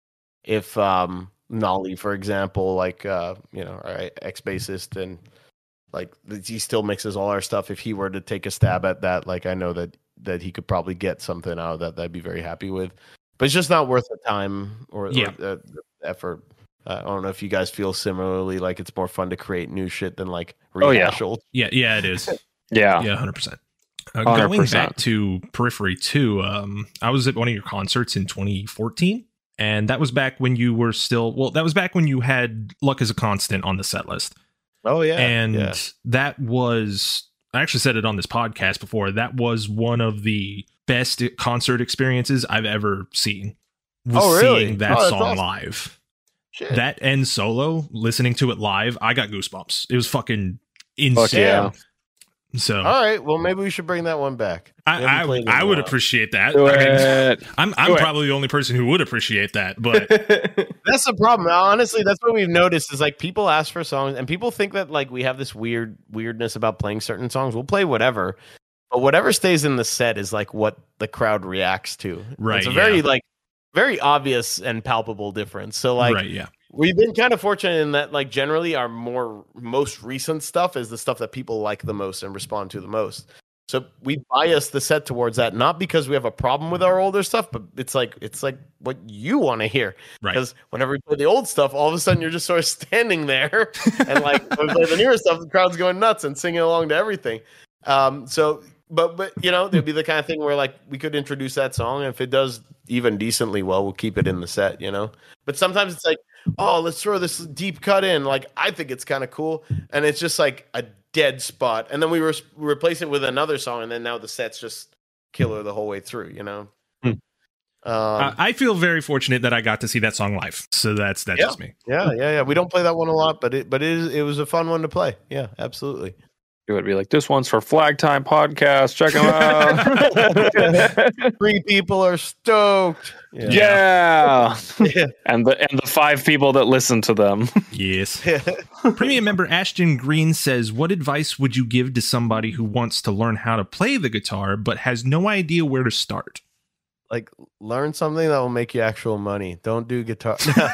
if Nolly, for example, like our ex-bassist, and like he still mixes all our stuff. If he were to take a stab at that, like I know that he could probably get something out of that I'd be very happy with. But it's just not worth the time or the effort. I don't know if you guys feel similarly. Like it's more fun to create new shit than like rehash old. Yeah, it is. Yeah. Yeah, 100%. 100%. Going back to Periphery 2, I was at one of your concerts in 2014, and that was back when you were that was back when you had Luck as a Constant on the set list. Oh, yeah. And that was, I actually said it on this podcast before, that was one of the best concert experiences I've ever seen. Seeing that song awesome. Live. Shit. That end solo, listening to it live, I got goosebumps. It was fucking insane. Fuck yeah. So, all right, well, maybe we should bring that one back. I would appreciate that. I'm probably the only person who would appreciate that, but that's the problem. Honestly, that's what we've noticed is like people ask for songs and people think that like we have this weirdness about playing certain songs. We'll play whatever, but whatever stays in the set is like what the crowd reacts to. Right. It's a very obvious and palpable difference. So like, we've been kind of fortunate in that like generally our most recent stuff is the stuff that people like the most and respond to the most. So we bias the set towards that, not because we have a problem with our older stuff, but it's like what you want to hear. Right. Because whenever we play the old stuff, all of a sudden you're just sort of standing there, and like when we play the newer stuff, the crowd's going nuts and singing along to everything. But there'd be the kind of thing where like we could introduce that song, and if it does even decently well, we'll keep it in the set. But sometimes it's like, oh, let's throw this deep cut in. Like I think it's kind of cool, and it's just like a dead spot, and then we replace it with another song, and then now the set's just killer the whole way through. I feel very fortunate that I got to see that song live. So that's just me. Yeah. We don't play that one a lot, but it was a fun one to play. Yeah, absolutely. It would be like, this one's for Flag Time Podcast. Check them out. 3 people are stoked. Yeah. And the 5 people that listen to them. Yes. Premium member Ashton Green says, what advice would you give to somebody who wants to learn how to play the guitar but has no idea where to start? Like, learn something that will make you actual money. Don't do guitar.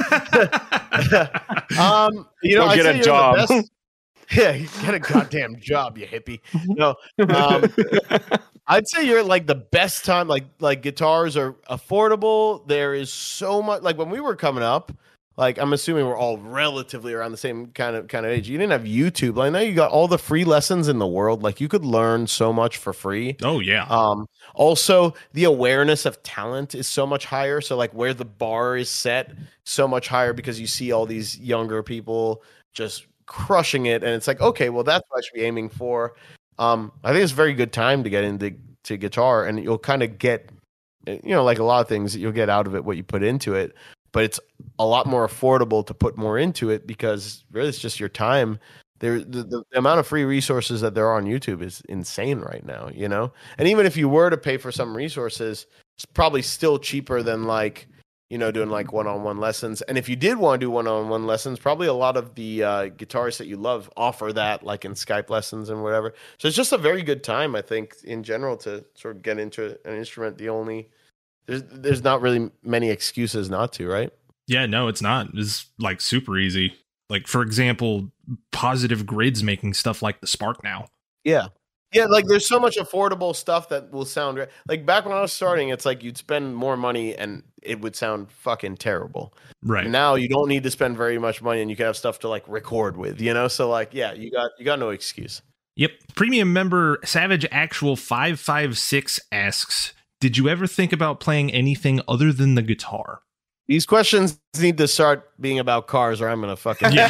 Don't get a job. Yeah, you get a goddamn job, you hippie. No, I'd say you're like the best time. Like guitars are affordable. There is so much. Like when we were coming up, like I'm assuming we're all relatively around the same kind of age. You didn't have YouTube. Like now you got all the free lessons in the world. Like you could learn so much for free. Oh yeah. Also, the awareness of talent is so much higher. So like where the bar is set so much higher because you see all these younger people just crushing it, and it's like, okay, well, that's what I should be aiming for. I think it's a very good time to get into guitar, and you'll kind of get, like a lot of things, you'll get out of it what you put into it, but it's a lot more affordable to put more into it because really it's just your time. The amount of free resources that there are on YouTube is insane right now, and even if you were to pay for some resources, it's probably still cheaper than like, doing like one-on-one lessons. And if you did want to do one-on-one lessons, probably a lot of the guitarists that you love offer that, like in Skype lessons and whatever. So it's just a very good time, I think, in general, to sort of get into an instrument. There's not really many excuses not to, right? Yeah, no, it's not. It's like super easy. Like, for example, Positive Grid's making stuff like the Spark now. Yeah. Yeah, like there's so much affordable stuff that will sound great. Like back when I was starting, it's like you'd spend more money and it would sound fucking terrible. Right. Now you don't need to spend very much money and you can have stuff to like record with, So like, yeah, you got no excuse. Yep. Premium member Savage Actual 556 asks, did you ever think about playing anything other than the guitar? These questions need to start being about cars, or I'm gonna fucking. The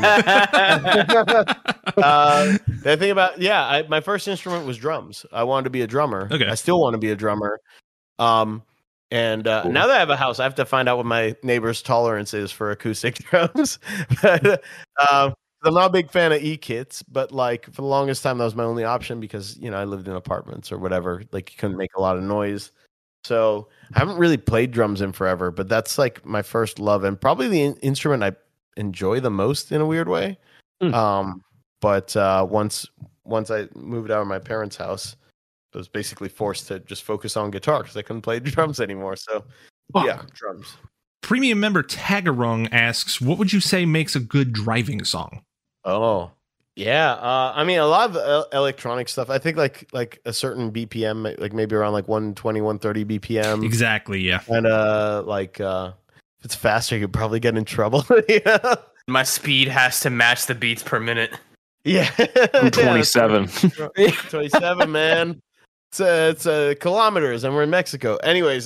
thing about my first instrument was drums. I wanted to be a drummer. Okay. I still want to be a drummer. Cool. Now that I have a house, I have to find out what my neighbor's tolerance is for acoustic drums. But, I'm not a big fan of e-kits, but like for the longest time, that was my only option because I lived in apartments or whatever. Like you couldn't make a lot of noise. So I haven't really played drums in forever, but that's like my first love and probably the instrument I enjoy the most in a weird way. But once I moved out of my parents' house, I was basically forced to just focus on guitar because I couldn't play drums anymore. So yeah, drums. Premium member Tagarung asks, what would you say makes a good driving song? Oh, yeah. I mean, a lot of electronic stuff. I think like a certain BPM, like maybe around like 120, 130 BPM. Exactly, yeah. And if it's faster, you could probably get in trouble. My speed has to match the beats per minute. Yeah. I'm 27. 27, man. It's kilometers, and we're in Mexico. Anyways,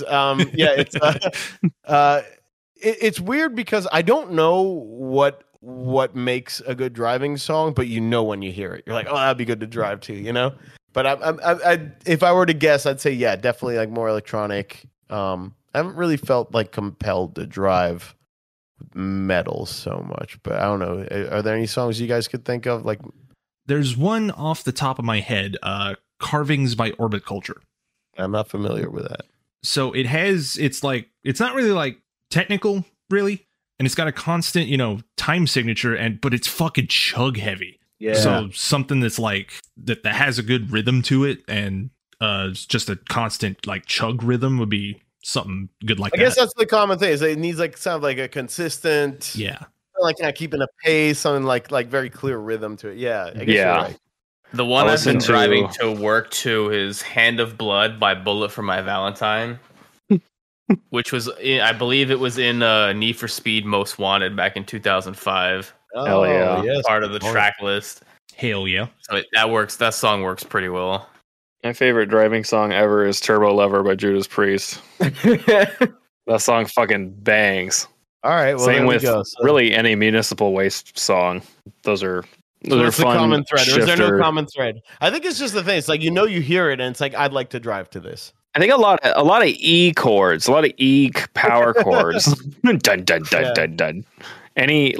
it's weird because I don't know what makes a good driving song, but when you hear it, you're like, oh, that'd be good to drive to, But I if I were to guess, I'd say yeah, definitely like more electronic. I haven't really felt like compelled to drive metal so much, but I don't know. Are there any songs you guys could think of? Like, there's one off the top of my head, Carvings by Orbit Culture. I'm not familiar with that. So it's not really like technical, really. And it's got a constant, time signature, but it's fucking chug heavy. Yeah. So something that's like that has a good rhythm to it, and just a constant like chug rhythm would be something good like that. I guess that's the common thing. Is it needs like sound like a consistent, like kind of keeping a pace, something like very clear rhythm to it. Yeah, I guess you're right. The one I've been driving to work to is "Hand of Blood" by Bullet for My Valentine. Which was, I believe it was in Need for Speed Most Wanted back in 2005. Oh, hell yeah. Yes. Part of the track list. Hell yeah. So that song works pretty well. My favorite driving song ever is Turbo Lover by Judas Priest. That song fucking bangs. All right. Well, same with really any Municipal Waste song. Those are fun. The common thread. Shifter. Is there no common thread? I think it's just the thing. It's like, you hear it and it's like, I'd like to drive to this. I think a lot of E chords, a lot of E power chords. Dun dun dun dun dun. Any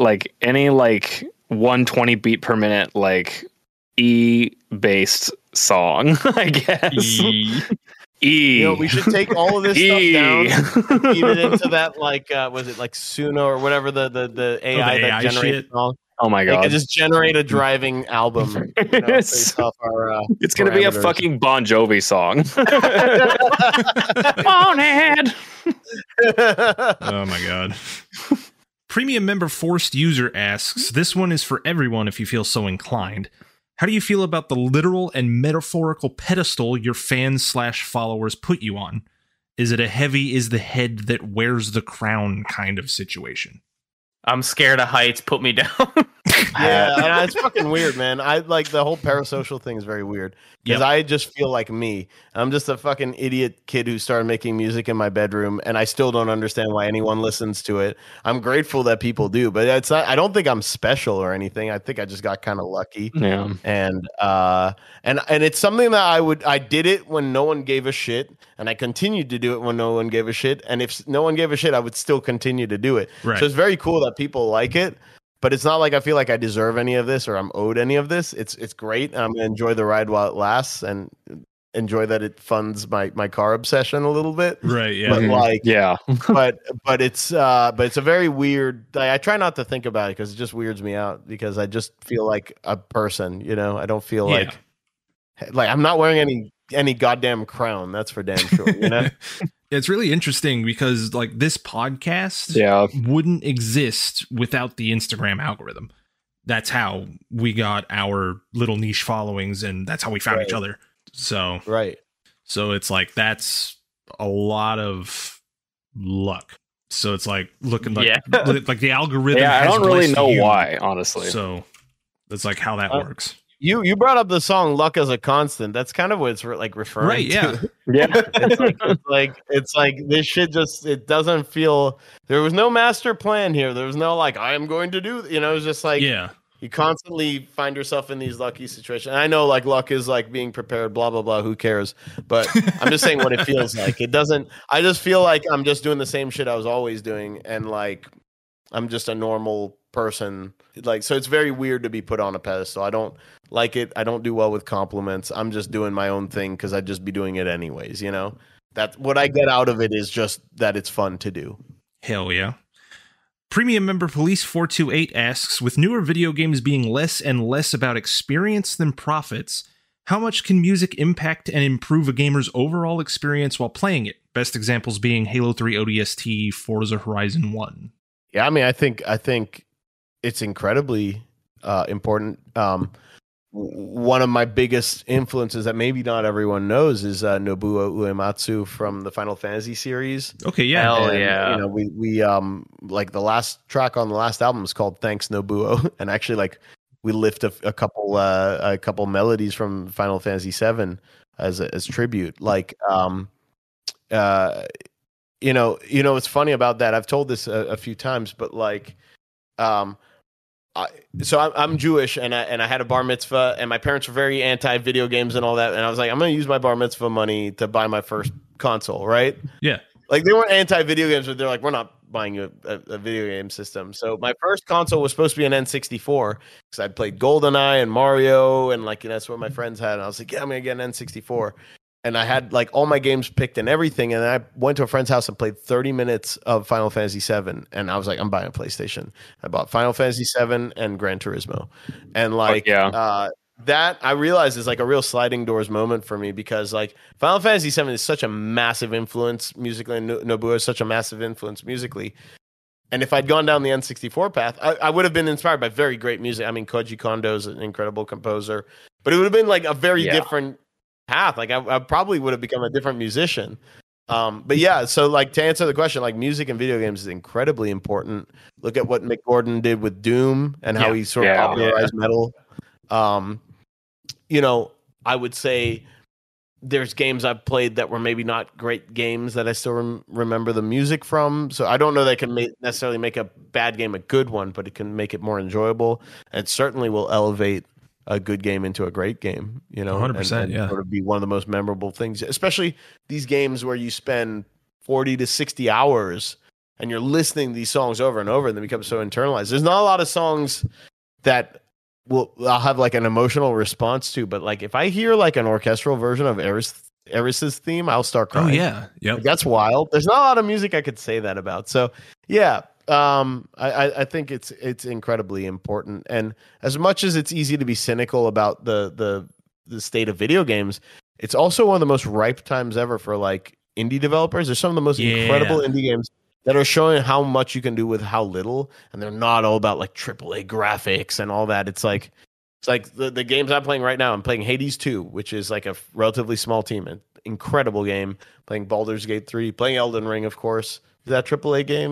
120 beat per minute like E based song, I guess. E. We should take all of this stuff down, and feed it into that was it like Suno or whatever the AI that generates songs. Oh my god! They can just generate a driving album. Based off our, it's going to be a fucking Bon Jovi song. Bonehead. Oh my god. Premium member Forced User asks, this one is for everyone if you feel so inclined. How do you feel about the literal and metaphorical pedestal your fans/followers put you on? Is it a heavy is the head that wears the crown kind of situation? I'm scared of heights. Put me down. Yeah, and it's fucking weird, man. I like the whole parasocial thing is very weird because I just feel like me. I'm just a fucking idiot kid who started making music in my bedroom, and I still don't understand why anyone listens to it. I'm grateful that people do, but it's not. I don't think I'm special or anything. I think I just got kind of lucky. Yeah, and it's something that I did it when no one gave a shit, and I continued to do it when no one gave a shit. And if no one gave a shit, I would still continue to do it. Right. So it's very cool that people like it. But it's not like I feel like I deserve any of this or I'm owed any of this. It's great. And I'm gonna enjoy the ride while it lasts and enjoy that it funds my car obsession a little bit. Right. Yeah. But like, yeah. but it's a very weird. I try not to think about it because it just weirds me out because I just feel like a person. You know, I don't feel like I'm not wearing any goddamn crown. That's for damn sure. You know. It's really interesting because like this podcast wouldn't exist without the Instagram algorithm. That's how we got our little niche followings and that's how we found each other. So So it's like that's a lot of luck. So it's like looking like like the algorithm. Yeah, I don't really know why, honestly. So that's like how that works. You brought up the song "Luck as a Constant." That's kind of what it's like referring to. Yeah. It's like this shit just it doesn't feel. There was no master plan here. There was no like I am going to do. You know, it's just like you constantly find yourself in these lucky situations. And I know like luck is like being prepared. Blah blah blah. Who cares? But I'm just saying what it feels like. It doesn't. I just feel like I'm just doing the same shit I was always doing, and like I'm just a normal person. Like so, it's very weird to be put on a pedestal. I don't like it. I don't do well with compliments. I'm just doing my own thing because I'd just be doing it anyways, you know? That what I get out of it is just that it's fun to do. Hell yeah. Premium member Police 428 asks, with newer video games being less and less about experience than profits, how much can music impact and improve a gamer's overall experience while playing it? Best examples being Halo 3 ODST, Forza Horizon 1. Yeah, I mean, I think it's incredibly important. One of my biggest influences that maybe not everyone knows is Nobuo Uematsu from the Final Fantasy series. Okay, yeah. Hell yeah. You know, we like the last track on the last album is called Thanks Nobuo, and actually like we lift a couple melodies from Final Fantasy 7 as tribute. Like you know what's funny about that, I've told this a few times, but like so I'm Jewish and I had a bar mitzvah and my parents were very anti video games and all that, and I was like, I'm going to use my bar mitzvah money to buy my first console, right? Yeah. Like they weren't anti video games, but they're like, we're not buying you a video game system. So my first console was supposed to be an N64 because I'd played GoldenEye and Mario and like that's what my friends had, and I was like, yeah, I'm going to get an N64. And I had like all my games picked and everything. And I went to a friend's house and played 30 minutes of Final Fantasy 7. And I was like, I'm buying a PlayStation. I bought Final Fantasy 7 and Gran Turismo. And like that I realized is like a real sliding doors moment for me because like Final Fantasy 7 is such a massive influence musically. And Nobuo is such a massive influence musically. And if I'd gone down the N64 path, I would have been inspired by very great music. I mean, Koji Kondo is an incredible composer, but it would have been like a very different path. Like I probably would have become a different musician. But yeah, so like to answer the question, like music and video games is incredibly important. Look at what Mick Gordon did with Doom and how he sort of popularized metal. You know, I would say there's games I've played that were maybe not great games that I still remember the music from. So I don't know that I can necessarily make a bad game a good one, but it can make it more enjoyable. And certainly will elevate a good game into a great game, you know, 100%, yeah. Sort of be one of the most memorable things, especially these games where you spend 40 to 60 hours and you're listening to these songs over and over and they become so internalized. There's not a lot of songs that I'll have like an emotional response to, but like if I hear like an orchestral version of Eris's theme, I'll start crying. Oh yeah. Yep. Like, that's wild. There's not a lot of music I could say that about. So yeah. I think it's incredibly important, and as much as it's easy to be cynical about the state of video games, it's also one of the most ripe times ever for like indie developers. There's some of the most incredible indie games that are showing how much you can do with how little, and they're not all about like AAA graphics and all that. It's like the games I'm playing right now. I'm playing Hades 2, which is like a relatively small team, an incredible game. Playing Baldur's Gate 3, playing Elden Ring, of course. Is that AAA game?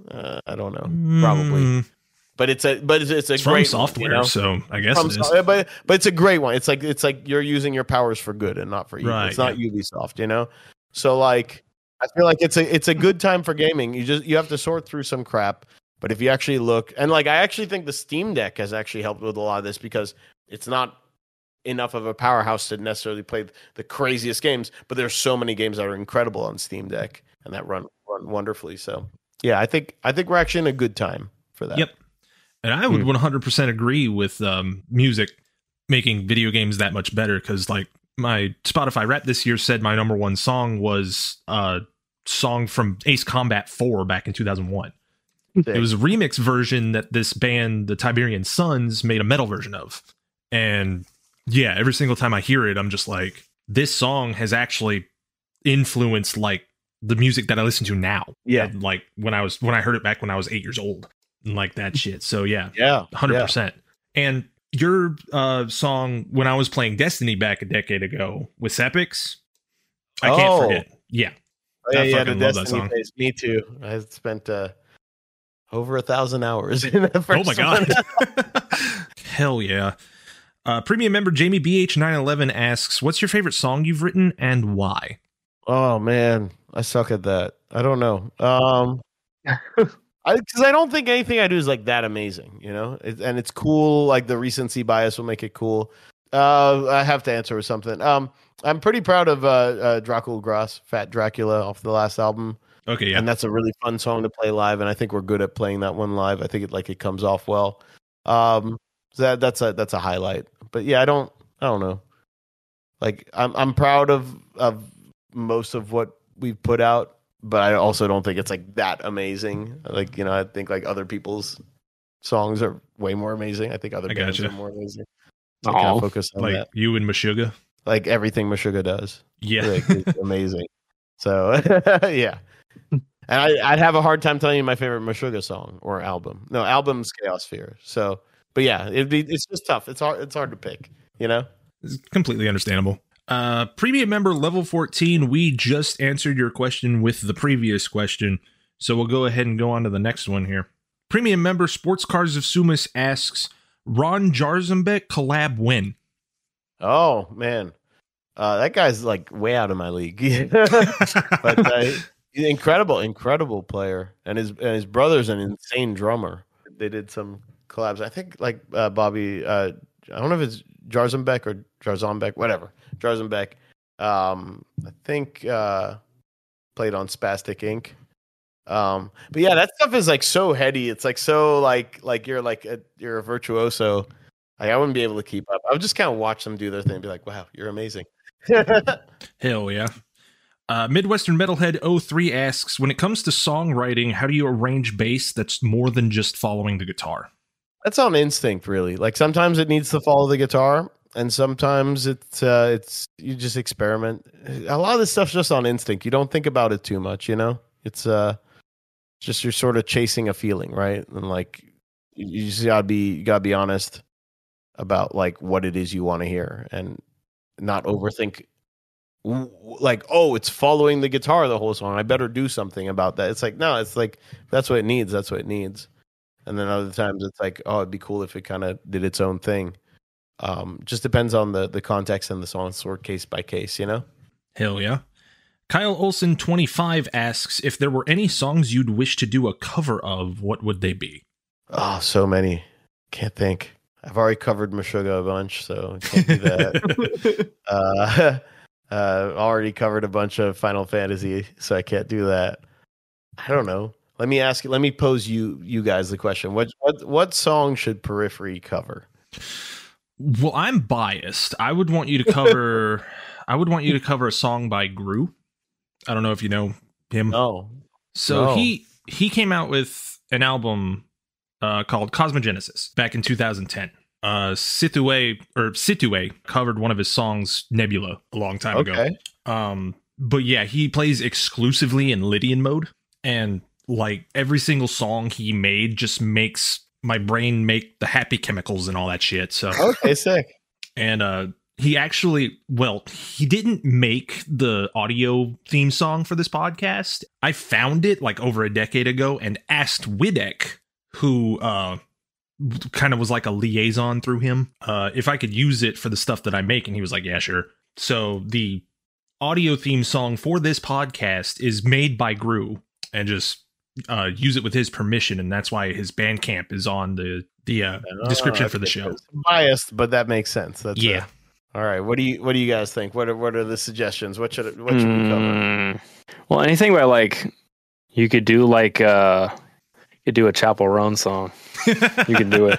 I don't know, probably. But it's a It's great from software, one, you know? so I guess From it is. but it's a great one. It's like you're using your powers for good and not for evil. Right, It's not Ubisoft, you know. So like, I feel like it's a good time for gaming. You have to sort through some crap, but if you actually look, and like I actually think the Steam Deck has actually helped with a lot of this because it's not enough of a powerhouse to necessarily play the craziest games, but there's so many games that are incredible on Steam Deck and that run wonderfully. So yeah, I think we're actually in a good time for that. Yep. And I would 100% agree with music making video games that much better, because like my Spotify Wrapped this year said my number one song was a song from Ace Combat 4 back in 2001. It was a remix version that this band, the Tiberian Suns, made a metal version of. And yeah, every single time I hear it, I'm just like, this song has actually influenced like the music that I listen to now. Yeah. And, like when I heard it back when I was 8 years old. Like that shit. So yeah, 100%. Yeah. And your song when I was playing Destiny back a decade ago with Sepix, I can't forget. Yeah, I fucking love that song. Phase. Me too. I spent over 1,000 hours in the first. Oh my god! Hell yeah! Premium member Jamie BH911 asks, "What's your favorite song you've written and why?" Oh man, I suck at that. I don't know. Because I don't think anything I do is like that amazing, you know, and it's cool. Like the recency bias will make it cool. I have to answer with something. I'm pretty proud of Dracula Gross, Fat Dracula off the last album. Okay, yeah, and that's a really fun song to play live, and I think we're good at playing that one live. I think it comes off well. So that's a highlight. But yeah, I don't know. Like I'm proud of most of what we've put out. But I also don't think it's like that amazing. Like, you know, I think like other people's songs are way more amazing. I think other bands are more amazing. So I kind of focus on like that. You and Meshuggah. Like everything Meshuggah does. Yeah. Like, it's amazing. So yeah. And I'd have a hard time telling you my favorite Meshuggah song or album. No, album's Chaos Sphere. So but yeah, it's just tough. It's hard to pick, you know? It's completely understandable. Premium member level 14, we just answered your question with the previous question, so we'll go ahead and go on to the next one here. Premium member Sports Cars of Sumas asks, Ron Jarzenbeck collab when? Oh man, that guy's like way out of my league. But he's incredible player, and his brother's an insane drummer. They did some collabs. I think like Bobby. I don't know if it's Jarzenbeck or Jarzonbeck, whatever. Jarzenbeck, I think played on Spastic Inc. But yeah, that stuff is like so heady. It's like so like you're a virtuoso. Like I wouldn't be able to keep up. I would just kind of watch them do their thing and be like, wow, you're amazing. Hell yeah. Midwestern Metalhead 03 asks, when it comes to songwriting, how do you arrange bass that's more than just following the guitar? That's on instinct, really. Like sometimes it needs to follow the guitar, and sometimes it's you just experiment. A lot of this stuff's just on instinct. You don't think about it too much, you know. It's just you're sort of chasing a feeling, right? And like you just gotta be honest about like what it is you want to hear, and not overthink. Like, oh, it's following the guitar the whole song. I better do something about that. It's like no, it's like that's what it needs. That's what it needs. And then other times it's like, oh, it'd be cool if it kind of did its own thing. Just depends on the context and the song, sort case by case, you know? Hell yeah. Kyle Olson 25 asks, if there were any songs you'd wish to do a cover of, what would they be? Oh, so many. Can't think. I've already covered Meshuggah a bunch, so can't do that. Already covered a bunch of Final Fantasy, so I can't do that. I don't know. Let me pose you guys the question. What song should Periphery cover? Well, I'm biased. I would want you to cover a song by Gru. I don't know if you know him. Oh. So he came out with an album called Cosmogenesis back in 2010. Situé covered one of his songs, Nebula, a long time ago. But yeah, he plays exclusively in Lydian mode, and like every single song he made just makes my brain make the happy chemicals and all that shit. So okay, sick. And he actually, well, he didn't make the audio theme song for this podcast. I found it like over a decade ago and asked Widek, who kind of was like a liaison through him, if I could use it for the stuff that I make. And he was like, yeah, sure. So the audio theme song for this podcast is made by Gru, and just use it with his permission. And that's why his Bandcamp is on the description for the show. It's biased, but that makes sense. That's yeah. All right. What do you guys think? What are the suggestions? What should we cover? Well, anything by like, you could do like you could do a Chapel Roan song. You can do it.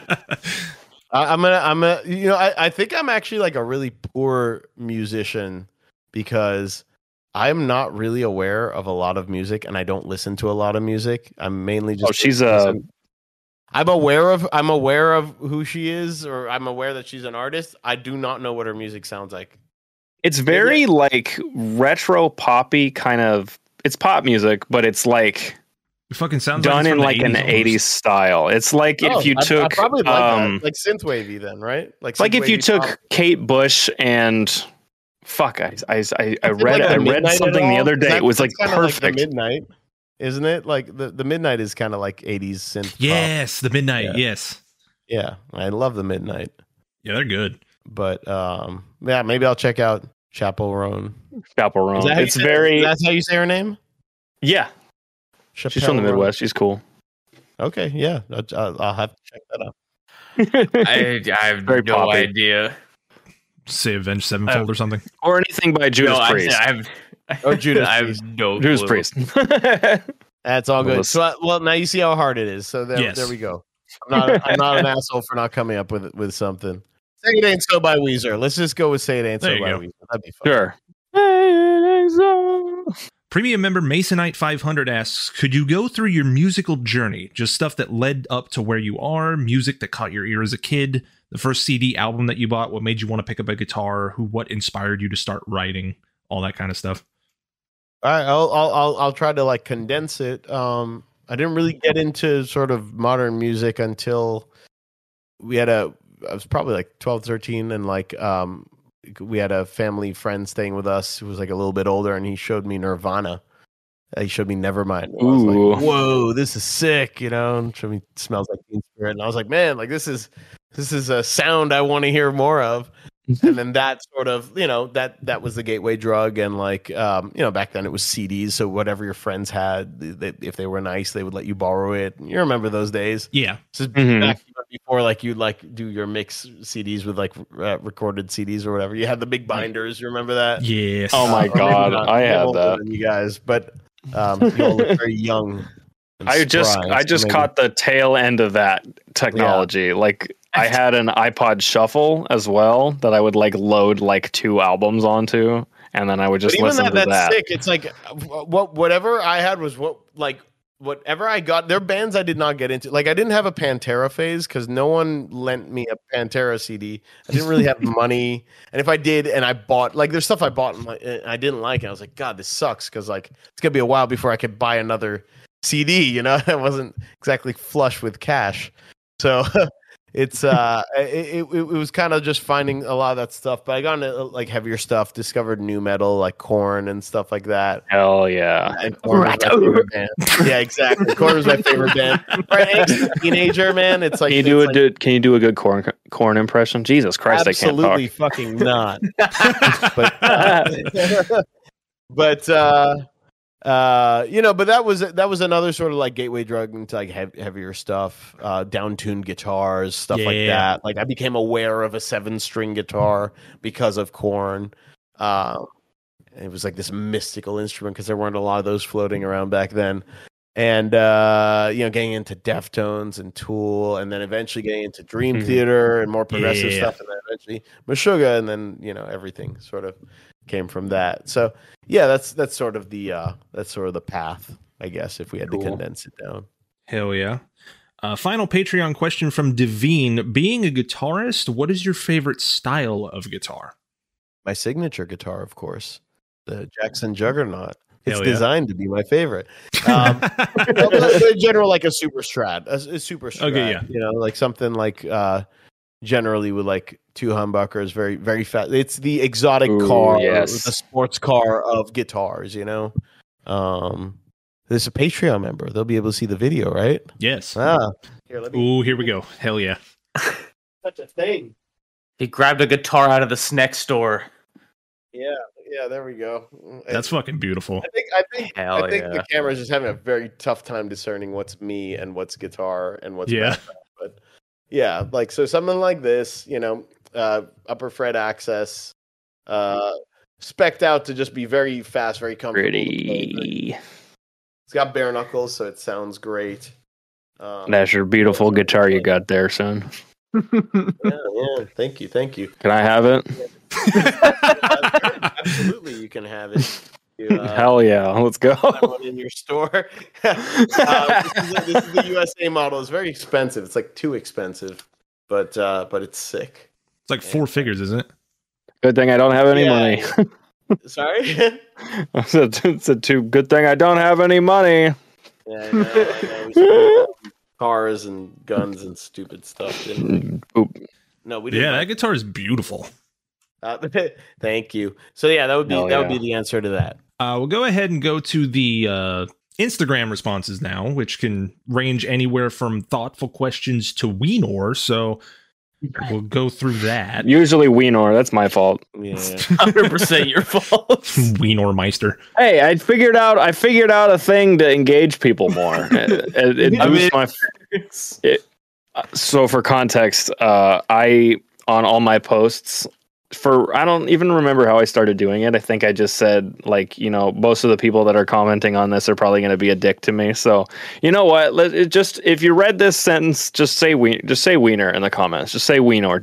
I think I'm actually like a really poor musician because I'm not really aware of a lot of music, and I don't listen to a lot of music. I'm mainly just. I'm aware of who she is, or I'm aware that she's an artist. I do not know what her music sounds like. It's very like retro poppy kind of. It's pop music, but it's like it fucking sounds done like in like an 80s style. It's like if you took I probably like like synthwavy, then, right? Like if you took Kate Bush and fuck, I read something the other day. It was like perfect. Like the Midnight. Isn't it like the Midnight is kind of like 80s synth? Yes, the Midnight. Yeah. Yes, yeah, I love the Midnight. Yeah, they're good. But yeah, maybe I'll check out Chapel Roan. Chapel Roan. It's very. That's how you say her name. Yeah, she's from the Midwest. She's cool. Okay, yeah, I'll have to check that out. I have very no poppy. Idea. Say Avenged Sevenfold or something, or anything by Judas Priest. Judas Priest. That's all good. So, well, now you see how hard it is. So there we go. I'm not an asshole for not coming up with something. Say It Ain't So by Weezer. Let's just go with Say It Ain't So by Weezer. That'd be fun. Sure. Premium member Masonite 500 asks, could you go through your musical journey? Just stuff that led up to where you are, music that caught your ear as a kid, the first CD album that you bought, what made you want to pick up a guitar, what inspired you to start writing, all that kind of stuff. All right, I'll try to like condense it. I didn't really get into sort of modern music until I was probably like 12, 13, and like we had a family friend staying with us who was like a little bit older, and he showed me Nirvana. He showed me Nevermind. I was like, whoa, this is sick, and showed me Smells Like Teen Spirit, and I was like, man, like this is a sound I want to hear more of. And then that sort of, that was the gateway drug. And like, back then it was CDs. So whatever your friends had, if they were nice, they would let you borrow it. You remember those days? Yeah. This is back before like you'd like do your mix CDs with like recorded CDs or whatever. You had the big binders. You remember that? Yes. Oh my God. I had that. You guys, but you all look very young. I just caught the tail end of that technology. Yeah. Like, I had an iPod Shuffle as well that I would like load like 2 albums onto, and then I would just listen to that. That's sick. It's like whatever I had was whatever I got. There are bands I did not get into. Like I didn't have a Pantera phase because no one lent me a Pantera CD. I didn't really have money, and if I did, and I bought like there's stuff I bought and I didn't like, and I was like, God, this sucks because like it's gonna be a while before I could buy another CD. I wasn't exactly flush with cash, so. It's it was kind of just finding a lot of that stuff, but I got into like heavier stuff, discovered new metal like Korn and stuff like that. Hell yeah. And Korn was my favorite band. Yeah, exactly. Korn was my favorite band. Right, teenager, man. It's like can you do a good Korn impression? Jesus Christ, absolutely I can't talk. Fucking not. but but that was another sort of like gateway drug into like heavier stuff, down-tuned guitars, stuff like that. Like I became aware of a 7-string guitar because of Korn. It was like this mystical instrument because there weren't a lot of those floating around back then. And getting into Deftones and Tool, and then eventually getting into Dream Theater and more progressive stuff, and then eventually Meshuggah, and then everything sort of came from that. So yeah, that's sort of the path, I guess, if we had to condense it down. Hell yeah. Final Patreon question from Devine. Being a guitarist, what is your favorite style of guitar? My signature guitar, of course, the Jackson Juggernaut. It's designed to be my favorite. In general, like a super strat, a super strat. Okay, yeah. Like something like generally with like 2 humbuckers, very very fast. It's the exotic car, the sports car of guitars. You know, there's a Patreon member. They'll be able to see the video, right? Yes. Here we go. Hell yeah. Such a thing. He grabbed a guitar out of the snack store. Yeah, there we go. That's fucking beautiful. I think the camera's just having a very tough time discerning what's me and what's guitar and what's background. But yeah, like so something like this, you know, upper fret access, spec'd out to just be very fast, very comfortable. Pretty. It's got bare knuckles, so it sounds great. That's your beautiful guitar you got there, son. Yeah. Thank you. Can I have it? Absolutely, you can have it. Hell yeah, let's go. One in your store. This is the USA model. It's very expensive. It's like too expensive, but it's sick. It's like 4 figures, isn't it? Good thing I don't have any money. Sorry? It's a good thing I don't have any money. Yeah, I know. We spent cars and guns and stupid stuff. No, we didn't. Yeah, that guitar is beautiful. Thank you. So yeah, that would be the answer to that. We'll go ahead and go to the Instagram responses now, which can range anywhere from thoughtful questions to Weenor. So we'll go through that. Usually Weenor, that's my fault. Yeah, 100% your fault. Weenor Meister. Hey, I figured out a thing to engage people more. So for context, I on all my posts. I don't even remember how I started doing it. I think I just said, like, you know, most of the people that are commenting on this are probably going to be a dick to me. So, you know what? If you read this sentence, just say Wiener in the comments. Just say Weenor.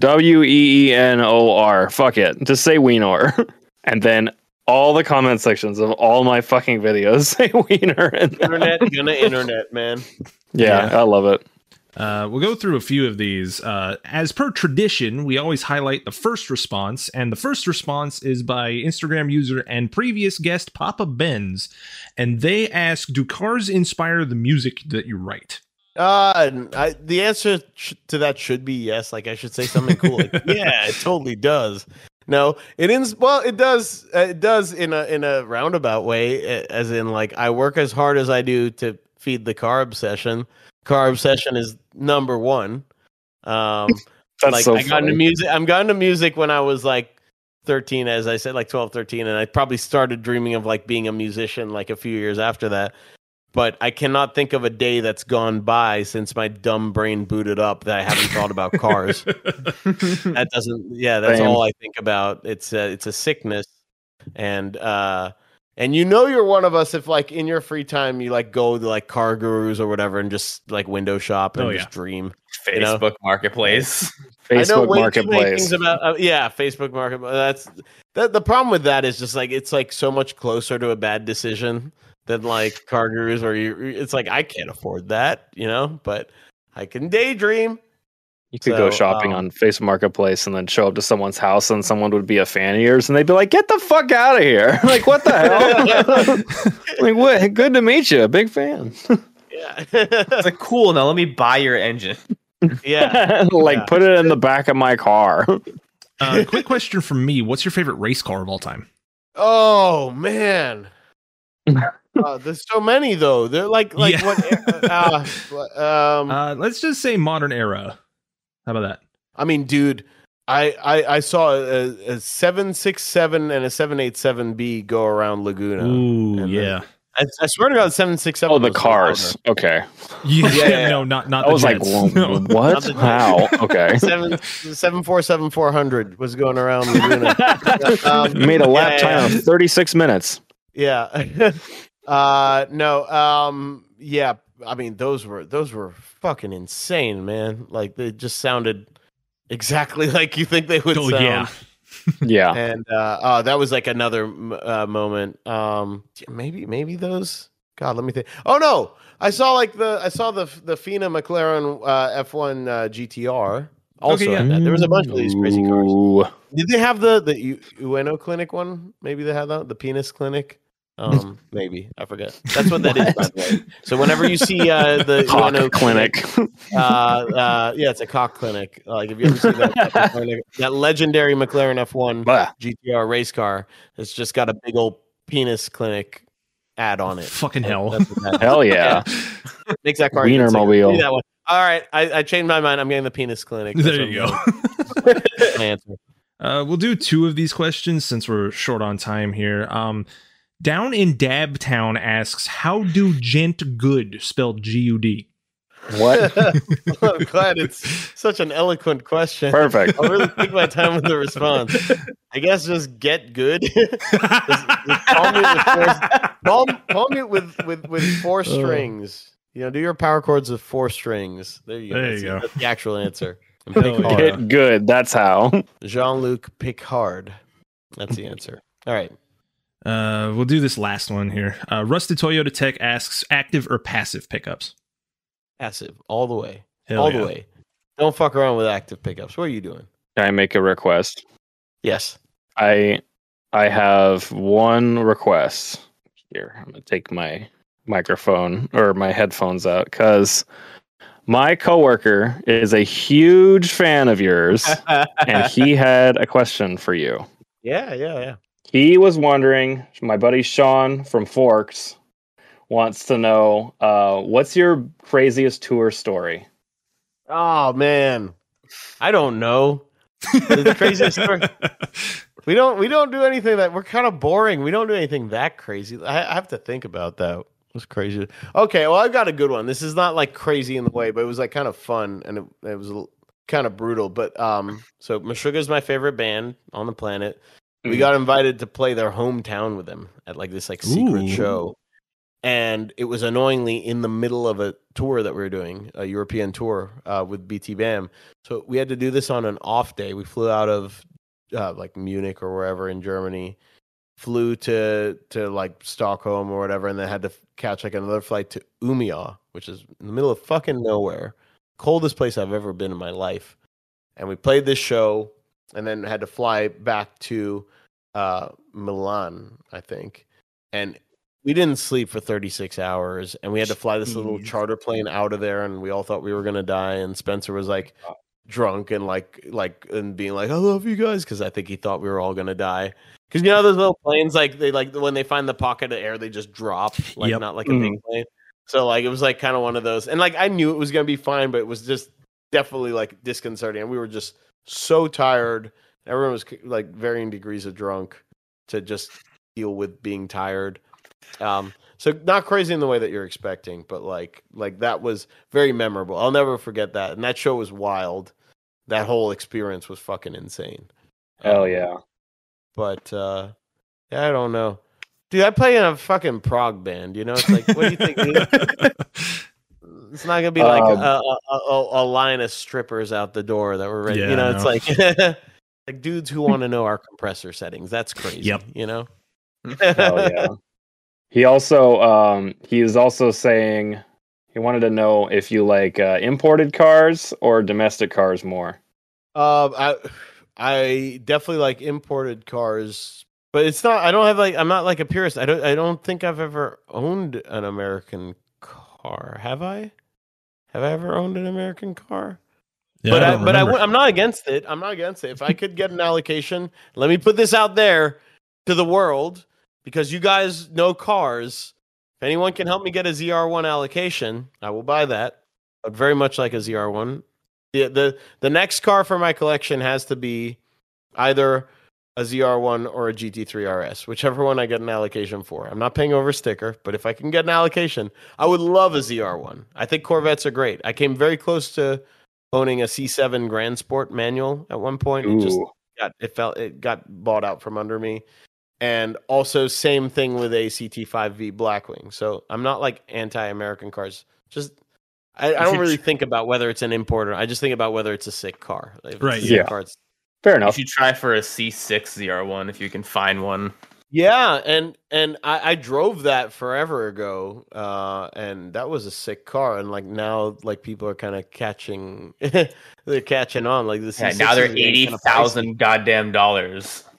Weenor. Fuck it. Just say Weenor. And then all the comment sections of all my fucking videos say Wiener. Internet, man. Yeah, I love it. We'll go through a few of these. As per tradition, we always highlight the first response, and the first response is by Instagram user and previous guest Papa Benz, and they ask, do cars inspire the music that you write? The answer to that should be yes. Like, I should say something cool. Like, yeah, it totally does. No, it is. Well, it does. It does in a roundabout way, as in, like, I work as hard as I do to feed the car obsession. Car obsession is number one. That's like, so I got into music. I'm got into music when I was like 13, as I said, like 12, 13, and I probably started dreaming of like being a musician like a few years after that. But I cannot think of a day that's gone by since my dumb brain booted up that I haven't thought about cars. That doesn't. Yeah, that's all I think about. It's a sickness, and you know you're one of us if, like, in your free time you like go to like Car Gurus or whatever and just like window shop and just dream. Facebook Marketplace. Facebook Marketplace. Facebook Marketplace. That's the problem with that is just like it's like so much closer to a bad decision than like Car Gurus, or it's like I can't afford that, you know, but I can daydream. You could go shopping on Facebook Marketplace and then show up to someone's house and someone would be a fan of yours and they'd be like, get the fuck out of here. Like, what the hell? Like, what? Good to meet you. Big fan. Yeah. It's like, cool. Now let me buy your engine. Yeah. Put it in the back of my car. Quick question from me. What's your favorite race car of all time? Oh, man. There's so many, though. They're like what? Let's just say modern era. How about that? I mean, dude, I saw a 767 and a 787B go around Laguna. Ooh, yeah. I swear to God, 767. Oh, the cars. Okay. Yeah. No, not. I was like, what? How? Okay. 747-400 was going around Laguna. Made a lap time of 36 minutes. Yeah. Yeah. I mean, those were fucking insane, man. Like, they just sounded exactly like you think they would sound. Yeah. Yeah. And that was like another moment. Maybe those. God, let me think. Oh no, I saw the FINA McLaren F1 GTR. Also, there was a bunch of these crazy cars. Did they have the Ueno Clinic one? Maybe they had that, the penis clinic. Maybe I forget. That's what that is, by the way. So whenever you see the Hawk UNO Clinic. yeah, it's a cock clinic. Like, if you ever see that legendary McLaren F1 Blah. GTR race car, it's just got a big old penis clinic ad on it. Fucking hell. That's what that is. Hell yeah. Makes that car Wienermobile. that one. All right, I changed my mind. I'm getting the penis clinic. That's There what you I'm go. doing. My answer. We'll do 2 of these questions since we're short on time here. Down in Dabtown asks, how do gent good spelled G-U-D? What? I'm glad it's such an eloquent question. Perfect. I'll really take my time with the response. I guess just get good. Just palm it with 4 strings. You know, do your power chords with 4 strings. There you go. There you go. That's the actual answer. And Hell pick hard. Get good. That's how. Jean-Luc Picard. That's the answer. All right. We'll do this last one here. Rusted Toyota Tech asks, active or passive pickups? Passive. All the way. Hell all yeah. the way. Don't fuck around with active pickups. What are you doing? Can I make a request? Yes. I have one request. Here, I'm gonna take my microphone or my headphones out because my coworker is a huge fan of yours, and he had a question for you. Yeah. He was wondering, my buddy Sean from Forks wants to know, what's your craziest tour story? Oh man, I don't know. The craziest story. We don't do anything that we're kind of boring. We don't do anything that crazy. I have to think about that. What's crazy? Okay, well, I've got a good one. This is not like crazy in the way, but it was like kind of fun and it was kind of brutal. But so Meshuggah is my favorite band on the planet. We got invited to play their hometown with them at like this like secret Ooh. show. And it was annoyingly in the middle of a tour that we were doing, a European tour with BT Bam. So we had to do this on an off day. We flew out of like Munich or wherever in Germany, flew to like Stockholm or whatever, and then had to catch like another flight to Umeå, which is in the middle of fucking nowhere, coldest place I've ever been in my life. And we played this show, and then had to fly back to Milan, I think, and we didn't sleep for 36 hours, and we had to fly this little charter plane out of there, and we all thought we were going to die. And Spencer was like drunk and like and being like, I love you guys, because I think he thought we were all going to die. Because you know those little planes, like they like when they find the pocket of air, they just drop, like not like a big plane. So like it was like kind of one of those, and like I knew it was going to be fine, but it was just definitely like disconcerting, and we were just so tired. Everyone was like varying degrees of drunk to just deal with being tired. So not crazy in the way that you're expecting, but like that was very memorable. I'll never forget that. And that show was wild. That whole experience was fucking insane. Hell yeah. But yeah, I don't know. Dude, I play in a fucking prog band, you know? It's like, what do you think, dude? It's not gonna be like a line of strippers out the door that were ready. Yeah, you know, I it's know. like dudes who want to know our compressor settings. That's crazy. Yep. You know? Hell yeah. He also he was also saying he wanted to know if you like imported cars or domestic cars more. I definitely like imported cars, but it's not. I don't have like. I'm not like a purist. I don't think I've ever owned an American car. Have I? Have I ever owned an American car? Yeah, I'm not against it. I'm not against it. If I could get an allocation, let me put this out there to the world, because you guys know cars. If anyone can help me get a ZR1 allocation, I will buy that. I'd very much like a ZR1. The next car for my collection has to be either a ZR1 or a GT3 RS, whichever one I get an allocation for. I'm not paying over sticker, but if I can get an allocation, I would love a ZR1. I think Corvettes are great. I came very close to owning a C7 Grand Sport manual at one point. It got bought out from under me. And also same thing with a CT5V Blackwing. So I'm not like anti-American cars. Just I don't really think about whether it's an importer. I just think about whether it's a sick car. Right. Yeah. Car, Fair You enough. should try for a C6 ZR1 if you can find one. yeah, and I drove that forever ago, and that was a sick car. And like now, like people are kind of catching, they're catching on. Like this. Yeah, now they're $80,000 goddamn dollars.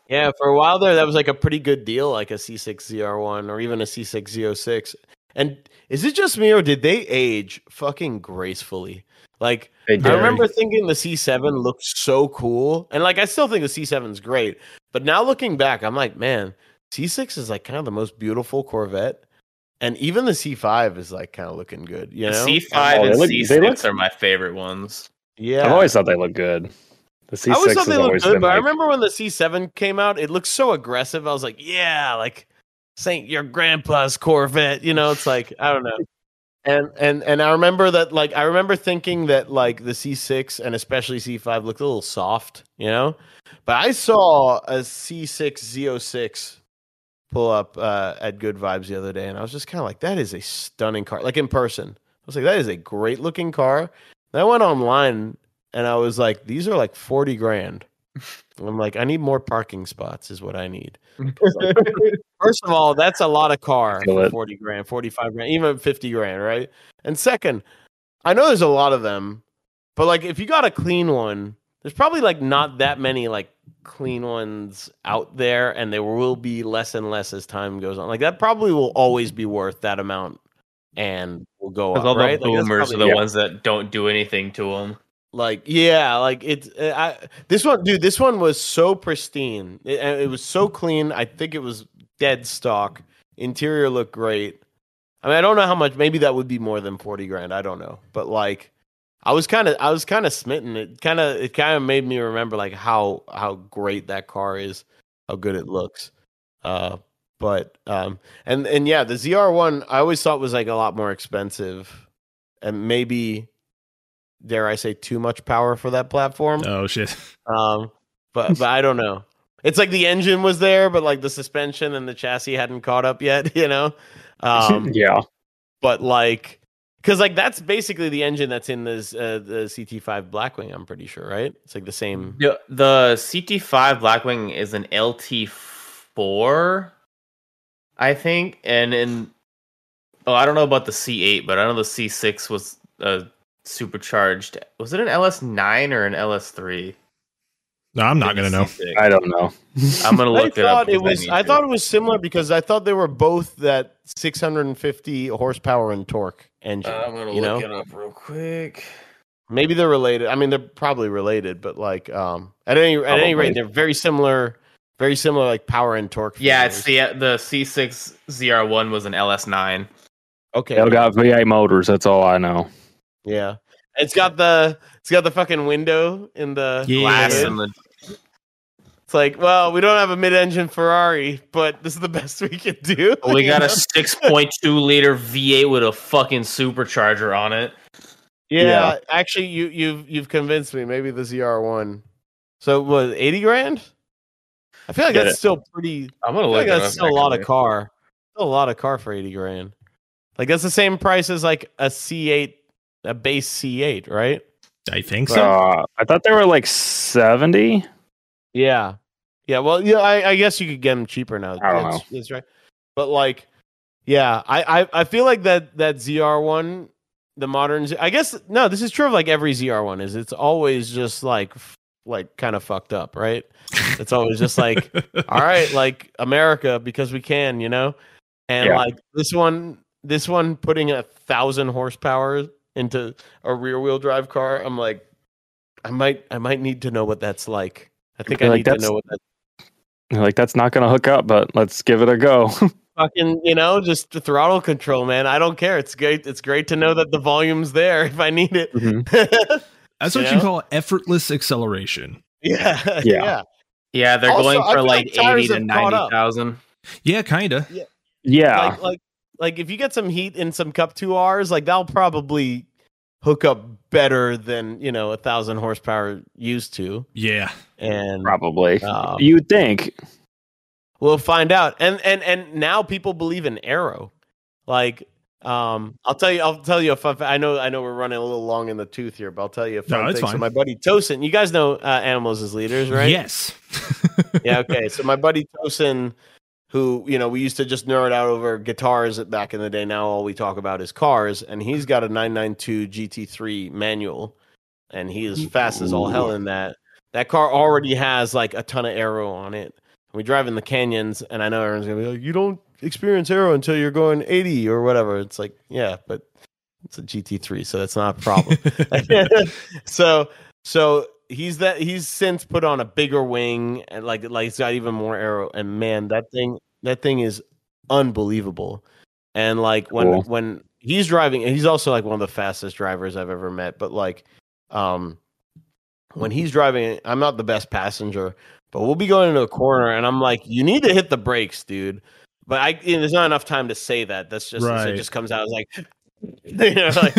Yeah, for a while there, that was like a pretty good deal, like a C6 ZR1 or even a C6 Z06. And is it just me or did they age fucking gracefully? Like, I remember thinking the C7 looked so cool. And like, I still think the C7 is great. But now looking back, I'm like, man, C6 is like kind of the most beautiful Corvette. And even the C5 is like kind of looking good. You know? The C5 and C6 are my favorite ones. Yeah. I've always thought they look good. The C6 I always thought they looked good, but like... I remember when the C7 came out, it looked so aggressive. I was like, yeah, like Saint your grandpa's Corvette. You know, it's like, I don't know. And I remember that, like, I remember thinking that like the C6 and especially C5 looked a little soft, you know. But I saw a C6 Z06 pull up at Good Vibes the other day, and I was just kind of like, that is a stunning car. Like in person, I was like, that is a great looking car. And I went online and I was like, these are like 40 grand. And I'm like, I need more parking spots is what I need. First of all, that's a lot of car for 40 grand, 45 grand, even 50 grand, right? And second, I know there's a lot of them, but like if you got a clean one, there's probably like not that many like clean ones out there, and there will be less and less as time goes on. Like that probably will always be worth that amount and will go up, all right? The boomers are the ones that don't do anything to them. Like, yeah, like this one was so pristine. It was so clean. I think it was dead stock. Interior looked great. I mean, I don't know how much. Maybe that would be more than 40 grand. I don't know. But like, I was kind of smitten. It kind of made me remember like how great that car is, how good it looks. And yeah, the ZR1 I always thought was like a lot more expensive, and maybe, dare I say, too much power for that platform. Oh shit. But I don't know. It's like the engine was there, but like the suspension and the chassis hadn't caught up yet, you know? Yeah. But like, because like that's basically the engine that's in this the CT5 Blackwing, I'm pretty sure, right? It's like the same. Yeah, the CT5 Blackwing is an LT4, I think, and I don't know about the C8, but I know the C6 was supercharged. Was it an LS9 or an LS3? No, I'm not gonna know. I don't know. I'm gonna look it up. I thought it was similar because I thought they were both that 650 horsepower and torque engine. I'm gonna look it up real quick. Maybe they're related. I mean, they're probably related, but like at any rate, they're very similar, like power and torque. Yeah, it's the C6 ZR1 was an LS9. Okay, it got V8 motors. That's all I know. Yeah, it's got the fucking window in the glass and the. It's like, well, we don't have a mid-engine Ferrari, but this is the best we can do. We got a 6.2 liter V8 with a fucking supercharger on it. Yeah. Actually, you've convinced me. Maybe the ZR1. So what, 80 grand? I feel like that's still pretty. I'm gonna look. That's still a lot of car. Still a lot of car for 80 grand. Like that's the same price as like a C8, a base C8, right? I think so. I thought they were like 70. Yeah. Well, yeah. I guess you could get them cheaper now. I don't know. That's right. But like, yeah, I feel like that ZR1, the modern. I guess no. This is true of like every ZR1. It's always just like kind of fucked up, right? It's always just like, all right, like America because we can, you know. And like this one putting 1,000 horsepower into a rear wheel drive car, I'm like, I might need to know what that's like. I think I need to know what that. Like that's not going to hook up, but let's give it a go. Fucking, you know, just the throttle control, man. I don't care. It's great. It's great to know that the volume's there if I need it. Mm-hmm. That's what you call effortless acceleration. Yeah. Yeah, they're Also, going for like 80 to 90,000. Yeah, kind of. Yeah. Like if you get some heat in some Cup 2Rs, like that'll probably hook up better than, you know, 1,000 horsepower used to. Yeah. And probably. You'd think. We'll find out. And now people believe in aero. Like I'll tell you a fun fact. I know we're running a little long in the tooth here, but I'll tell you a fun thing. Fine. So my buddy Tosin, you guys know Animals as Leaders, right? Yes. Yeah, okay. So my buddy Tosin, who, you know, we used to just nerd out over guitars back in the day. Now all we talk about is cars, and he's got a 992 GT3 manual, and he is fast as all hell in that. That car already has like a ton of aero on it. We drive in the canyons, and I know everyone's gonna be like, "You don't experience aero until you're going 80 or whatever." It's like, yeah, but it's a GT3, so that's not a problem. so he's since put on a bigger wing and like it's got even more aero. And man, that thing is unbelievable. And like when he's driving, and he's also like one of the fastest drivers I've ever met. But like, when he's driving, I'm not the best passenger. But we'll be going into a corner, and I'm like, "You need to hit the brakes, dude." But there's not enough time to say that. That's just it just comes out as like, like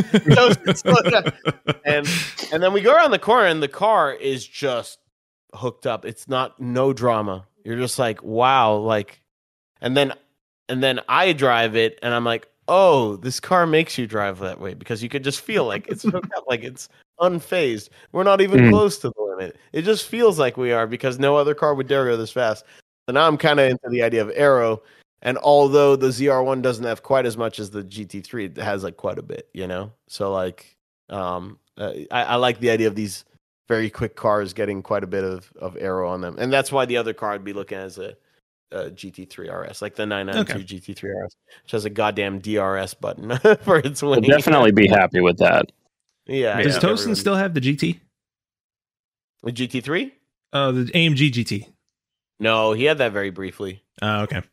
and then we go around the corner, and the car is just hooked up. It's no drama. You're just like, wow, like, and then I drive it, and I'm like, oh, this car makes you drive that way because you could just feel like it's hooked up, like it's unfazed. We're not even close to the limit. It just feels like we are because no other car would dare go this fast. So now I'm kind of into the idea of aero. And although the ZR1 doesn't have quite as much as the GT3, it has like quite a bit, So like, I like the idea of these very quick cars getting quite a bit of aero on them, and that's why the other car I'd be looking at is a GT3 RS, like the 992 GT3 RS, which has a goddamn DRS button for its wing. We'll definitely be happy with that. Yeah. Does Tosin still have the GT? The GT3? The AMG GT. No, he had that very briefly. Oh, okay.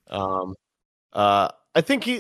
I think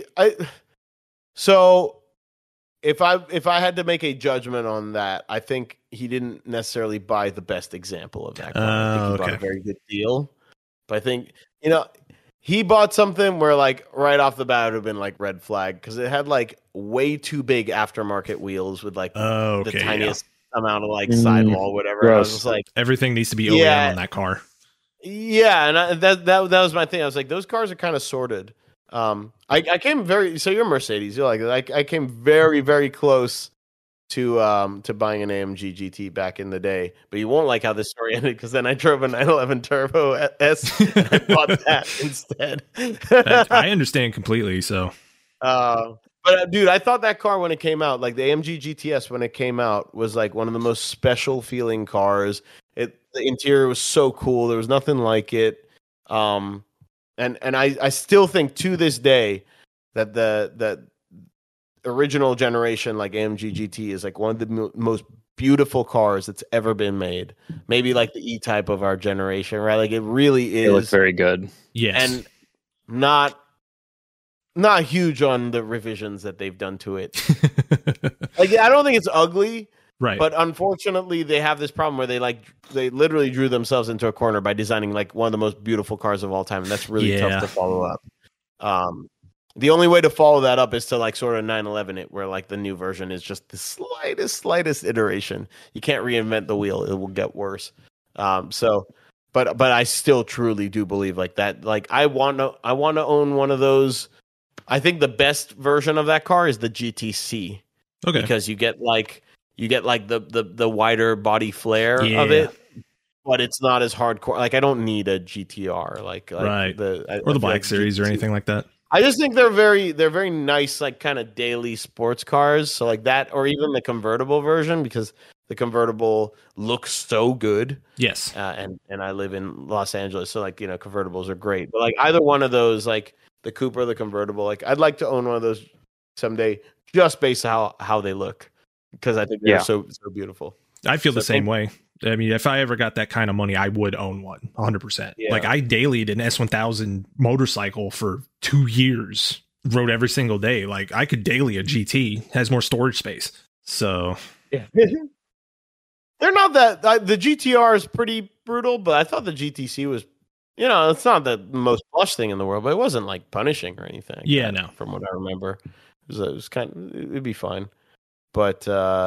so if I had to make a judgment on that, I think he didn't necessarily buy the best example of that car. I think he bought a very good deal. But I think, he bought something where like right off the bat it would have been like red flag because it had like way too big aftermarket wheels with like the tiniest amount of like sidewall, whatever. Gross. I was just like, everything needs to be OEM on that car. Yeah, and that was my thing. I was like, those cars are kind of sorted. I came so you're Mercedes. You're like I came very, very close to buying an AMG GT back in the day, but you won't like how this story ended because then I drove a 911 Turbo S and I bought that instead. I understand completely. So, but dude, I thought that car when it came out, like the AMG GTS when it came out, was like one of the most special feeling cars. The interior was so cool. There was nothing like it. And I still think to this day that the original generation, like AMG GT, is like one of the most beautiful cars that's ever been made. Maybe like the E-Type of our generation, right? Like it really is. It looks very good. Yes. And not huge on the revisions that they've done to it. Like I don't think it's ugly. Right. But unfortunately, they have this problem where they literally drew themselves into a corner by designing like one of the most beautiful cars of all time, and that's really tough to follow up. The only way to follow that up is to like sort of 911 it, where like the new version is just the slightest iteration. You can't reinvent the wheel; it will get worse. But I still truly do believe like that. Like I want to own one of those. I think the best version of that car is the GTC. Okay. Because you get like the wider body flare of it, but it's not as hardcore. Like I don't need a GTR, like right, or the Black Series or anything like that. I just think they're very nice, like kind of daily sports cars. So like that, or even the convertible version, because the convertible looks so good. Yes, and I live in Los Angeles, so like convertibles are great. But like either one of those, like the coupe or the convertible, like I'd like to own one of those someday, just based on how they look. Because I think they're so beautiful. I feel the same way. I mean, if I ever got that kind of money, I would own one 100%. Yeah. Like I dailied an S1000 motorcycle for 2 years, rode every single day. Like I could daily a GT, has more storage space. So yeah. They're not that the GTR is pretty brutal, but I thought the GTC was, it's not the most plush thing in the world, but it wasn't like punishing or anything. Yeah, no. From what I remember, it was it'd be fine. But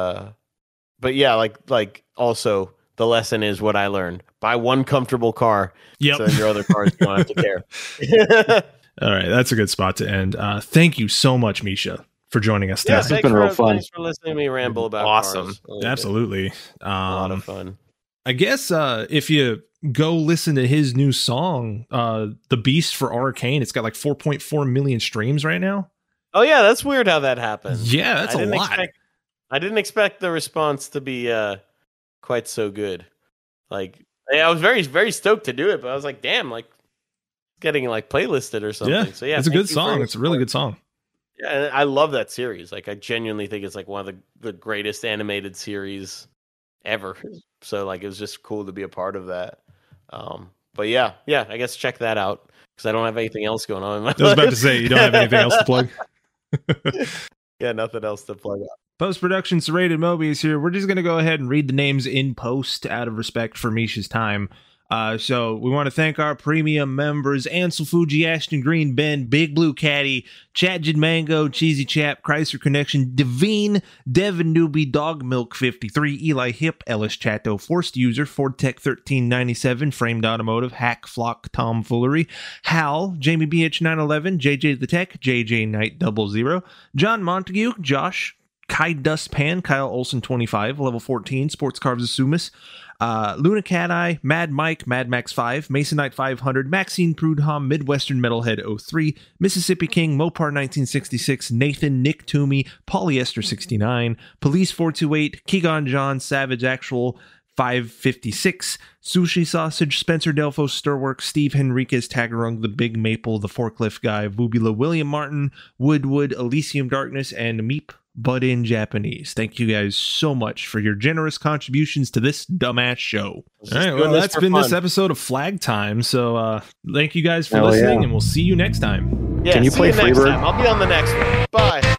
yeah, like also the lesson is what I learned: buy one comfortable car, so your other cars don't have to care. All right, that's a good spot to end. Thank you so much, Misha, for joining us today. Yeah, it's been real fun. Thanks for listening to me ramble about awesome. Cars. Absolutely, a lot of fun. I guess if you go listen to his new song, "The Beast" for Arcane, it's got like 4.4 million streams right now. Oh yeah, that's weird how that happened. Yeah, that's a lot. I didn't expect the response to be quite so good. Like, I was very, very stoked to do it, but I was like, damn, like getting like playlisted or something. Yeah, so yeah, it's a good song. It's a really good song. Yeah, and I love that series. Like I genuinely think it's like one of the greatest animated series ever. So like it was just cool to be a part of that. But yeah, I guess check that out because I don't have anything else going on in my life. I was about to say, you don't have anything else to plug? Yeah, nothing else to plug up. Post-production, Serrated Mobius here. We're just going to go ahead and read the names in post out of respect for Misha's time. So we want to thank our premium members: Ansel Fuji, Ashton Green, Ben, Big Blue Caddy, Chatjid Mango, Cheesy Chap, Chrysler Connection, Devine, Devin Newbie, Dog Milk 53, Eli Hip, Ellis Chato, Forced User, Ford Tech 1397, Framed Automotive, Hack Flock Tomfoolery, Hal, Jamie BH 911, JJ the Tech, JJ Knight 00, John Montague, Josh, Kai Dustpan, Kyle Olson 25, Level 14, Sports Carbs Asumis, Luna Cat Eye, Mad Mike, Mad Max 5, Mason Knight 500, Maxine Prudhomme, Midwestern Metalhead 03, Mississippi King, Mopar 1966, Nathan, Nick Toomey, Polyester 69, Police 428, Keegan John, Savage Actual 556, Sushi Sausage, Spencer Delfo, Stirworks, Steve Henriquez, Tagarung, The Big Maple, The Forklift Guy, Vubula, William Martin, Woodwood, Elysium Darkness, and Meep But in Japanese. Thank you guys so much for your generous contributions to this dumbass show. All right, well, that's been this episode of Flag Time. So thank you guys for listening, and we'll see you next time. Yeah, can you play Freebird? I'll be on the next one. Bye.